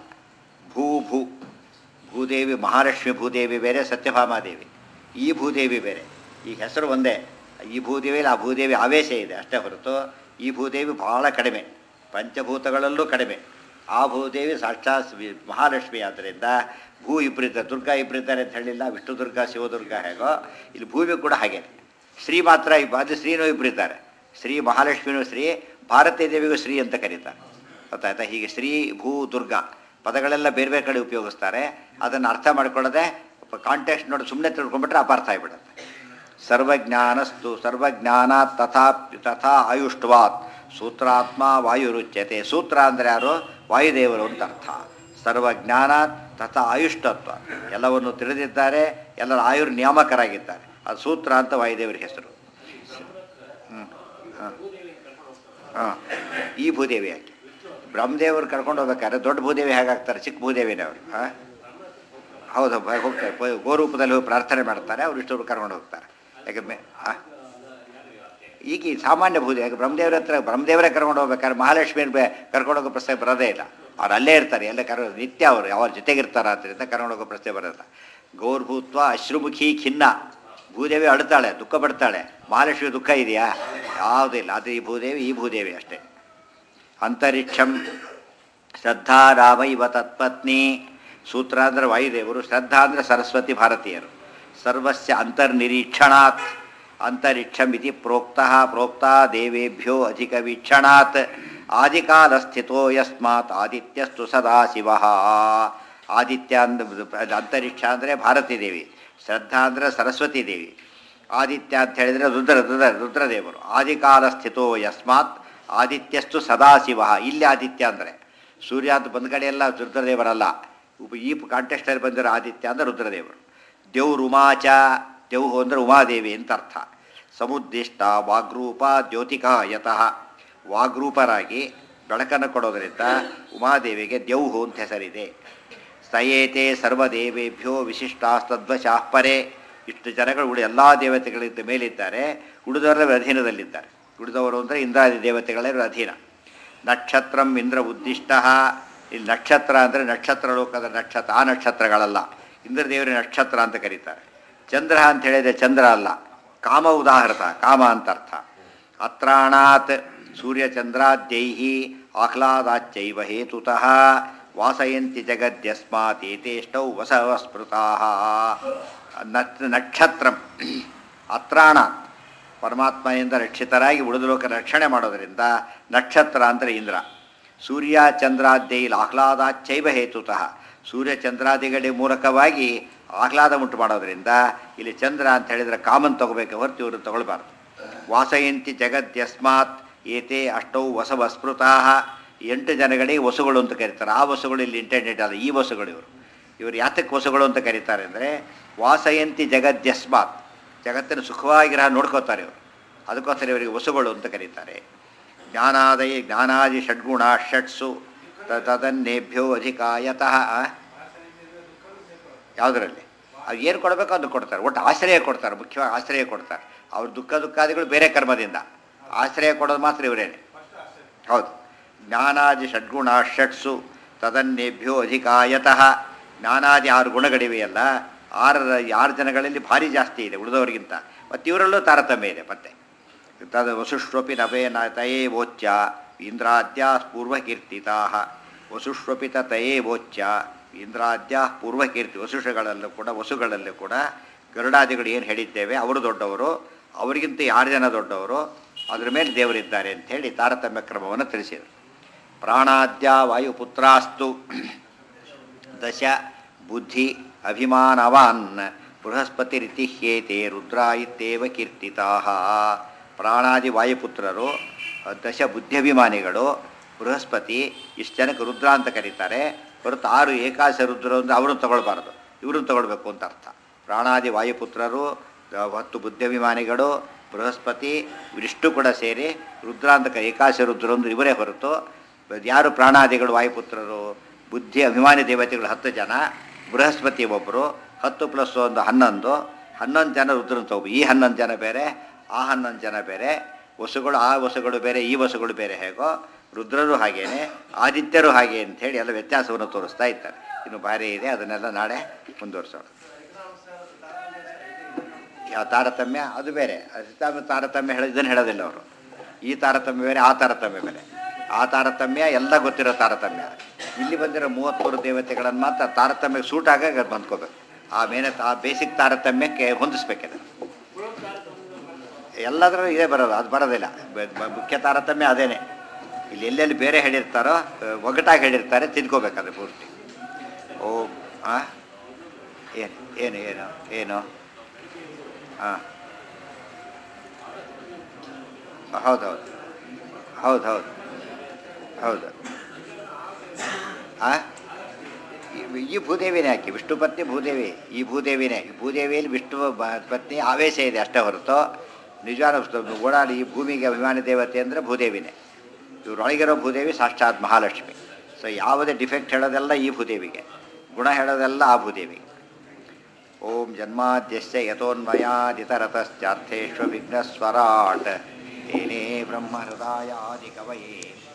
ಭೂದೇವಿ ಮಹಾಲಕ್ಷ್ಮಿ ಭೂದೇವಿ ಬೇರೆ, ಸತ್ಯಭಾಮಾದೇವಿ ಈ ಭೂದೇವಿ ಬೇರೆ. ಈ ಹೆಸರು ಒಂದೇ. ಈ ಭೂದೇವಿಯಲ್ಲಿ ಆ ಭೂದೇವಿ ಆವೇಶ ಇದೆ ಅಷ್ಟೇ ಹೊರತು ಈ ಭೂದೇವಿ ಬಹಳ ಕಡಿಮೆ, ಪಂಚಭೂತಗಳಲ್ಲೂ ಕಡಿಮೆ. ಆ ಭೂದೇವಿ ಸಾಕ್ಷಾತ್ ಮಹಾಲಕ್ಷ್ಮಿ. ಆದ್ದರಿಂದ ಭೂ ಇಬ್ಬರಿದ್ದಾರೆ, ದುರ್ಗಾ ಇಬ್ಬರಿದ್ದಾರೆ ಅಂತ ಹೇಳಿಲ್ಲ. ವಿಷ್ಣು ದುರ್ಗಾ ಶಿವದುರ್ಗ ಹೇಗೋ ಇಲ್ಲಿ ಭೂಮಿ ಕೂಡ ಹಾಗೆ. ಶ್ರೀ ಮಾತ್ರ ಅದು ಶ್ರೀನೂ ಇಬ್ಬರಿದ್ದಾರೆ. ಶ್ರೀ ಮಹಾಲಕ್ಷ್ಮಿನೂ ಶ್ರೀ, ಭಾರತೀ ದೇವಿಗೂ ಶ್ರೀ ಅಂತ ಕರೀತಾರೆ. ಗೊತ್ತಾಯ್ತಾ. ಹೀಗೆ ಶ್ರೀ ಭೂ ದುರ್ಗಾ ಪದಗಳೆಲ್ಲ ಬೇರೆ ಬೇರೆ ಕಡೆ ಉಪಯೋಗಿಸ್ತಾರೆ. ಅದನ್ನು ಅರ್ಥ ಮಾಡ್ಕೊಳ್ಳದೆ ಕಾಂಟೆಕ್ಸ್ಟ್ ನೋಡಿ ಸುಮ್ಮನೆ ತಿಳ್ಕೊಂಡ್ಬಿಟ್ರೆ ಅಪಾರ್ಥ ಆಗಿಬಿಡುತ್ತೆ. ಸರ್ವಜ್ಞಾನಸ್ತು ಸರ್ವಜ್ಞಾನಾತ್ ತಥಾ ತಥಾ ಆಯುಷ್ಟ್ವಾತ್ ಸೂತ್ರಾತ್ಮ ವಾಯುರುಚ್ಯತೆ. ಸೂತ್ರ ಅಂದರೆ ಯಾರು? ವಾಯುದೇವರು ಅಂತ ಅರ್ಥ. ಸರ್ವಜ್ಞಾನಾತ್ ತಥಾ ಆಯುಷ್ಟತ್ವ, ಎಲ್ಲವನ್ನು ತಿಳಿದಿದ್ದಾರೆ, ಎಲ್ಲರ ಆಯುರ್ ನಿಯಾಮಕರಾಗಿದ್ದಾರೆ. ಅದು ಸೂತ್ರ ಅಂತ ವಾಯುದೇವರ ಹೆಸರು. ಹಾಂ, ಈ ಭೂದೇವಿ ಯಾಕೆ ಬ್ರಹ್ಮದೇವರು ಕರ್ಕೊಂಡು ಹೋಗ್ಬೇಕಾದ್ರೆ ದೊಡ್ಡ ಭೂದೇವಿ ಹೇಗಾಗ್ತಾರೆ? ಚಿಕ್ಕ ಭೂದೇವಿನೇ ಅವರು. ಹಾಂ, ಹೌದು, ಹೋಗ್ತಾರೆ. ಗೋರೂಪದಲ್ಲಿ ಹೋಗಿ ಪ್ರಾರ್ಥನೆ ಮಾಡ್ತಾರೆ, ಅವ್ರು ಇಷ್ಟವರು ಕರ್ಕೊಂಡು ಹೋಗ್ತಾರೆ. ಯಾಕೆ ಈಗ ಈ ಸಾಮಾನ್ಯ ಭೂದೇವಿ ಯಾಕೆ ಬ್ರಹ್ಮದೇವ್ರ ಹತ್ರ ಬ್ರಹ್ಮದೇವರೇ ಕರ್ಕೊಂಡು ಹೋಗ್ಬೇಕಾದ್ರೆ ಮಹಾಲಕ್ಷ್ಮಿ ಕರ್ಕೊಂಡು ಹೋಗೋ ಪ್ರಶ್ನೆ ಬರೋದೇ ಇಲ್ಲ. ಅವ್ರು ಅಲ್ಲೇ ಇರ್ತಾರೆ, ಎಲ್ಲ ನಿತ್ಯ ಅವರು ಅವ್ರ ಜೊತೆಗಿರ್ತಾರೆ, ಆದ್ದರಿಂದ ಕರ್ಕೊಂಡು ಹೋಗೋ ಪ್ರಶ್ನೆ ಬರೋಲ್ಲ. ಗೌರ್ಭೂತ್ವ ಅಶ್ರುಮುಖಿ ಖಿನ್ನ, ಭೂದೇವಿ ಅಳ್ತಾಳೆ, ದುಃಖ ಪಡ್ತಾಳೆ. ಮಹಾಲಕ್ಷ್ಮಿ ದುಃಖ ಇದೆಯಾ? ಯಾವುದಿಲ್ಲ. ಅದು ಈ ಭೂದೇವಿ ಅಷ್ಟೇ. ಅಂತರಿಕ್ಷಂ ಶ್ರದ್ಧಾ ರಾಮ ಇವ ತತ್ಪತ್ನಿ. ಸೂತ್ರ ಅಂದರೆ ವಾಯುದೇವರು, ಶ್ರದ್ಧಾ ಅಂದರೆ ಸರಸ್ವತಿ ಭಾರತೀಯರು. ಸರ್ವಸ್ಯ ಅಂತರ್ನಿರೀಕ್ಷಣಾತ್ ಅಂತರಿಕ್ಷಂ ಇತಿ ಪ್ರೋಕ್ತ ದೇವೇಭ್ಯೋ ಅಧಿಕ ವೀಕ್ಷಣಾತ್ ಆದಿಕಾಲಸ್ಥಿತೋ ಯಸ್ಮಾತ್ ಆದಿತ್ಯಸ್ತು ಸದಾಶಿವ. ಆದಿತ್ಯ ಅಂತರಿಕ್ಷ ಅಂದರೆ ಭಾರತೀ ದೇವಿ, ಶ್ರದ್ಧಾ ಅಂದರೆ ಸರಸ್ವತಿ ದೇವಿ, ಆದಿತ್ಯ ಅಂತ ಹೇಳಿದರೆ ರುದ್ರದೇವರು. ಆದಿಕಾಲ ಸ್ಥಿತೋ ಯಸ್ಮಾತ್ ಆದಿತ್ಯಸ್ತು ಸದಾಶಿವ. ಇಲ್ಲಿ ಆದಿತ್ಯ ಅಂದರೆ ಸೂರ್ಯ ಅಂತ ಬಂದ ಕಡೆಯೆಲ್ಲ ರುದ್ರದೇವರಲ್ಲ. ಈ ಕಾಂಟೆಕ್ಸ್ಟಲ್ಲಿ ಬಂದಿರೋ ಆದಿತ್ಯ ಅಂದರೆ ರುದ್ರದೇವರು. ದೇವ್ರುಮಾಚ, ದೇವು ಅಂದರೆ ಉಮಾದೇವಿ ಅಂತ ಅರ್ಥ. ಸಮುದ್ದಿಷ್ಟ ವಾಗ್ರೂಪ ದ್ಯೋತಿಕಾ ಯತಃ, ವಾಗ್ರೂಪರಾಗಿ ಬೆಳಕನ್ನು ಕೊಡೋದರಿಂದ ಉಮಾದೇವಿಗೆ ದೇವು ಅಂತ ಹೆಸರಿದೆ. ಸಯೇತೆ ಸರ್ವದೇವೇಭ್ಯೋ ವಿಶಿಷ್ಟಾಸ್ತದ್ವಶಾಃ ಪರೇ. ಇಷ್ಟು ಜನಗಳು ಎಲ್ಲ ದೇವತೆಗಳಿಂದ ಮೇಲಿದ್ದಾರೆ, ಉಳಿದವರ ಅಧೀನದಲ್ಲಿದ್ದಾರೆ. ಉಳಿದವರು ಅಂದರೆ ಇಂದ್ರಾದಿ ದೇವತೆಗಳೇ ಅಧೀನ. ನಕ್ಷತ್ರಂ ಇಂದ್ರ ಉದ್ದಿಷ್ಟ. ಇಲ್ಲಿ ನಕ್ಷತ್ರ ಅಂದರೆ ನಕ್ಷತ್ರ ಲೋಕದ ನಕ್ಷತ್ರ, ಆ ನಕ್ಷತ್ರಗಳಲ್ಲ, ಇಂದ್ರದೇವರ ನಕ್ಷತ್ರ ಅಂತ ಕರೀತಾರೆ. ಚಂದ್ರ ಅಂತ ಹೇಳಿದರೆ ಚಂದ್ರ ಅಲ್ಲ, ಕಾಮ ಉದಾಹೃತ, ಕಾಮ ಅಂತ ಅರ್ಥ. ಅತ್ರಾಣಾತ್ ಸೂರ್ಯಚಂದ್ರಾದ್ಯೈಹಿ ಆಹ್ಲಾದಾಚ್ಚೈವ ಹೇತುತಃ ವಾಸಯಂತಿ ಜಗದ್ಯಸ್ಮಾತ್ ಏತೇಷ್ಟೌ ವಸವಸ್ಮೃತಾಃ. ನಕ್ಷತ್ರಂ ಅತ್ರಾಣ, ಪರಮಾತ್ಮನಿಂದ ರಕ್ಷಿತರಾಗಿ ಉಳಿದ ಲೋಕ ರಕ್ಷಣೆ ಮಾಡೋದರಿಂದ ನಕ್ಷತ್ರ ಅಂದರೆ ಇಂದ್ರ. ಸೂರ್ಯ ಚಂದ್ರಾದ್ಯೈಲ್ ಆಹ್ಲಾದಾಚ್ಚೈವ ಹೇತುತಃ, ಸೂರ್ಯ ಚಂದ್ರಾದಿಗಳ ಮೂಲಕವಾಗಿ ಆಹ್ಲಾದ ಉಂಟು ಮಾಡೋದರಿಂದ ಇಲ್ಲಿ ಚಂದ್ರ ಅಂತ ಹೇಳಿದರೆ ಕಾಮನ್ ತಗೋಬೇಕು ಹೊರತು ಇವರು ತಗೊಳ್ಬಾರ್ದು. ವಾಸಯಂತಿ ಜಗದ್ಯಸ್ಮಾತ್ ಏತೆ ಅಷ್ಟೌ ವಸವಸ್ಮೃತಾಃ. 8 ಜನಗಳಿಗೆ ವಸುಗಳು ಅಂತ ಕರೀತಾರೆ. ಆ ವಸುಗಳು ಇಲ್ಲಿ ಇಂಟರ್ನೆಟ್ ಅಲ್ಲ, ಈ ವಸುಗಳು ಇವರು ಯಾತಕ್ಕೆ ವಸುಗಳು ಅಂತ ಕರೀತಾರೆ ಅಂದರೆ ವಾಸಯಂತಿ ಜಗದ್ಯಸ್ಮಾತ್, ಜಗತ್ತನ್ನು ಸುಖವಾಗಿರ ನೋಡ್ಕೋತಾರೆ ಇವರು, ಅದಕ್ಕೋಸ್ಕರ ಇವರಿಗೆ ವಸುಗಳು ಅಂತ ಕರೀತಾರೆ. ಜ್ಞಾನಾದಿ ಷಡ್ಗುಣ ಷಟ್ಸು ತದನ್ನೇಭ್ಯೋ ಅಧಿಕಾಯತಃ. ಯಾವುದರಲ್ಲಿ ಅದು ಏನು ಕೊಡಬೇಕೋ ಅದು ಕೊಡ್ತಾರೆ, ಒಟ್ಟು ಆಶ್ರಯ ಕೊಡ್ತಾರೆ, ಮುಖ್ಯವಾಗಿ ಆಶ್ರಯ ಕೊಡ್ತಾರೆ. ಅವ್ರ ದುಃಖಾದಿಗಳು ಬೇರೆ ಕರ್ಮದಿಂದ, ಆಶ್ರಯ ಕೊಡೋದು ಮಾತ್ರ ಇವರೇನೆ. ಹೌದು. ಜ್ಞಾನಾದಿ ಷಡ್ಗುಣ ಷಟ್ಸು ತದನ್ನೇಭ್ಯೋ ಅಧಿಕಾಯತಃ. ಜ್ಞಾನಾದಿ 6 ಗುಣಗಳಿವೆಯಲ್ಲ, 6 ಜನಗಳಲ್ಲಿ ಭಾರಿ ಜಾಸ್ತಿ ಇದೆ ಉಳಿದವರಿಗಿಂತ. ಮತ್ತು ಇವರಲ್ಲೂ ತಾರತಮ್ಯ ಇದೆ. ಮತ್ತೆ ತದ ವಸುಷ್ವಪಿ ನವೇನ ತಯೇ ವೋಚ್ಯ ಇಂದ್ರಾದ್ಯಾ ಪೂರ್ವಕೀರ್ತಿತಾ. ವಸುಷ್ವಪಿ ತಯೇ ವೋಚ್ಯ ಇಂದ್ರಾದ್ಯಾ ಪೂರ್ವಕೀರ್ತಿ. ವಸುಗಳಲ್ಲೂ ಕೂಡ ಗರುಡಾದಿಗಳು ಏನು ಹೇಳಿದ್ದೇವೆ, ಅವರು ದೊಡ್ಡವರು, ಅವರಿಗಿಂತ 6 ಜನ ದೊಡ್ಡವರು, ಅದರ ಮೇಲೆ ದೇವರಿದ್ದಾರೆ ಅಂಥೇಳಿ ತಾರತಮ್ಯ ಕ್ರಮವನ್ನು ತಿಳಿಸಿದರು. ಪ್ರಾಣಾದ್ಯ ವಾಯುಪುತ್ರಾಸ್ತು ದಶ ಬುದ್ಧಿ ಅಭಿಮಾನವಾನ್ ಬೃಹಸ್ಪತಿರಿತಿಹ್ಯೇತೆ ರುದ್ರ ಇತ್ಯೇವ ಕೀರ್ತಿತಾಃ. ಪ್ರಾಣಾದಿ ವಾಯುಪುತ್ರರು, ದಶ ಬುದ್ಧಿಭಿಮಾನಿಗಳು, ಬೃಹಸ್ಪತಿ, ಇಷ್ಟು ಜನಕ್ಕೆ ರುದ್ರ ಅಂತ ಕರೀತಾರೆ. ಹೊರತು 6 ಏಕಾಶ ರುದ್ರರು ಅಂದರೆ ಅವ್ರನ್ನ ತಗೊಳ್ಬಾರ್ದು, ಇವ್ರನ್ನ ತಗೊಳ್ಬೇಕು ಅಂತ ಅರ್ಥ. ಪ್ರಾಣಾದಿ ವಾಯುಪುತ್ರರು, 10 ಬುದ್ಧಿಭಿಮಾನಿಗಳು, ಬೃಹಸ್ಪತಿ, ಇವರಿಷ್ಟು ಕೂಡ ಸೇರಿ ರುದ್ರ ಅಂತ ಏಕಾಶ ರುದ್ರರು ಅಂದ್ರೆ ಇವರೇ ಹೊರತು ಯಾರು ಪ್ರಾಣಾದಿಗಳು ವಾಯುಪುತ್ರರು, ಬುದ್ಧಿ ಅಭಿಮಾನಿ ದೇವತೆಗಳು 10 ಜನ, ಬೃಹಸ್ಪತಿ ಒಬ್ಬರು, 10 + 1 11 ಜನ ರುದ್ರನ ತಗೋ. ಈ 11 ಜನ ಬೇರೆ, ಆ 11 ಜನ ಬೇರೆ, ವಸುಗಳು ಆ ವಸುಗಳು ಬೇರೆ, ಈ ವಸುಗಳು ಬೇರೆ. ಹೇಗೋ ರುದ್ರರು ಹಾಗೇನೆ, ಆದಿತ್ಯರು ಹಾಗೆ ಅಂಥೇಳಿ ಎಲ್ಲ ವ್ಯತ್ಯಾಸವನ್ನು ತೋರಿಸ್ತಾ ಇದ್ದಾರೆ. ಇನ್ನು ಭಾರಿ ಇದೆ, ಅದನ್ನೆಲ್ಲ ನಾಳೆ ಮುಂದುವರಿಸೋಣ. ಯಾವ ತಾರತಮ್ಯ ಅದು ಬೇರೆ, ತಾರತಮ್ಯ ಇದನ್ನು ಹೇಳೋದಿಲ್ಲ ಅವರು. ಈ ತಾರತಮ್ಯ ಬೇರೆ, ಆ ತಾರತಮ್ಯ ಬೇರೆ. ಆ ತಾರತಮ್ಯ ಎಲ್ಲ ಗೊತ್ತಿರೋ ತಾರತಮ್ಯ. ಇಲ್ಲಿ ಬಂದಿರೋ 33 ದೇವತೆಗಳನ್ನು ಮಾತ್ರ ತಾರತಮ್ಯಕ್ಕೆ ಸೂಟ್ ಆಗಾಗ ಅದು ಬಂದ್ಕೋಬೇಕು. ಆ ಬೇಸಿಕ್ ತಾರತಮ್ಯಕ್ಕೆ ಹೊಂದಿಸ್ಬೇಕಿದೆ. ಎಲ್ಲದರಲ್ಲೂ ಇದೇ ಬರೋದು, ಅದು ಬರೋದಿಲ್ಲ. ಮುಖ್ಯ ತಾರತಮ್ಯ ಅದೇನೆ. ಇಲ್ಲಿ ಎಲ್ಲೆಲ್ಲಿ ಬೇರೆ ಹೇಳಿರ್ತಾರೋ ಒಗ್ಗಟ್ಟಾಗಿ ಹೇಳಿರ್ತಾರೆ, ತಿದ್ಕೋಬೇಕಾದ್ರೆ ಪೂರ್ತಿ. ಓ ಏನು ಏನು ಏನು ಏನು ಹಾಂ ಹೌದೌದು ಹೌದು ಹೌದು ಹೌದು ಆ ಈ ಭೂದೇವಿನೇ ಹಾಕಿ ವಿಷ್ಣು ಪತ್ನಿ ಭೂದೇವಿ ಈ ಭೂದೇವಿನೇ ಈ ಭೂದೇವಿಯಲ್ಲಿ ವಿಷ್ಣು ಪತ್ನಿ ಆವೇಶ ಇದೆ ಅಷ್ಟೇ ಹೊರತು ನಿಜವಾದ ಓಡಾಡಿ ಈ ಭೂಮಿಗೆ ಅಭಿಮಾನಿ ದೇವತೆ ಅಂದರೆ ಭೂದೇವಿನೇ. ಇವರೊಳಗಿರೋ ಭೂದೇವಿ ಸಾಕ್ಷಾತ್ ಮಹಾಲಕ್ಷ್ಮಿ. ಸೊ ಯಾವುದೇ ಡಿಫೆಕ್ಟ್ ಹೇಳೋದೆಲ್ಲ ಈ ಭೂದೇವಿಗೆ, ಗುಣ ಹೇಳೋದೆಲ್ಲ ಆ ಭೂದೇವಿಗೆ. ಓಂ ಜನ್ಮಾದ್ಯಸ್ಯ ಯತೋನ್ಮಯಾದಿತರತಶ್ಚಾರ್ಥೇಶ್ವ ವಿಘ್ನಸ್ವರಾಟ್ ತೇನೇ ಬ್ರಹ್ಮ ಹೃದಯಾದಿ ಕವಯೇ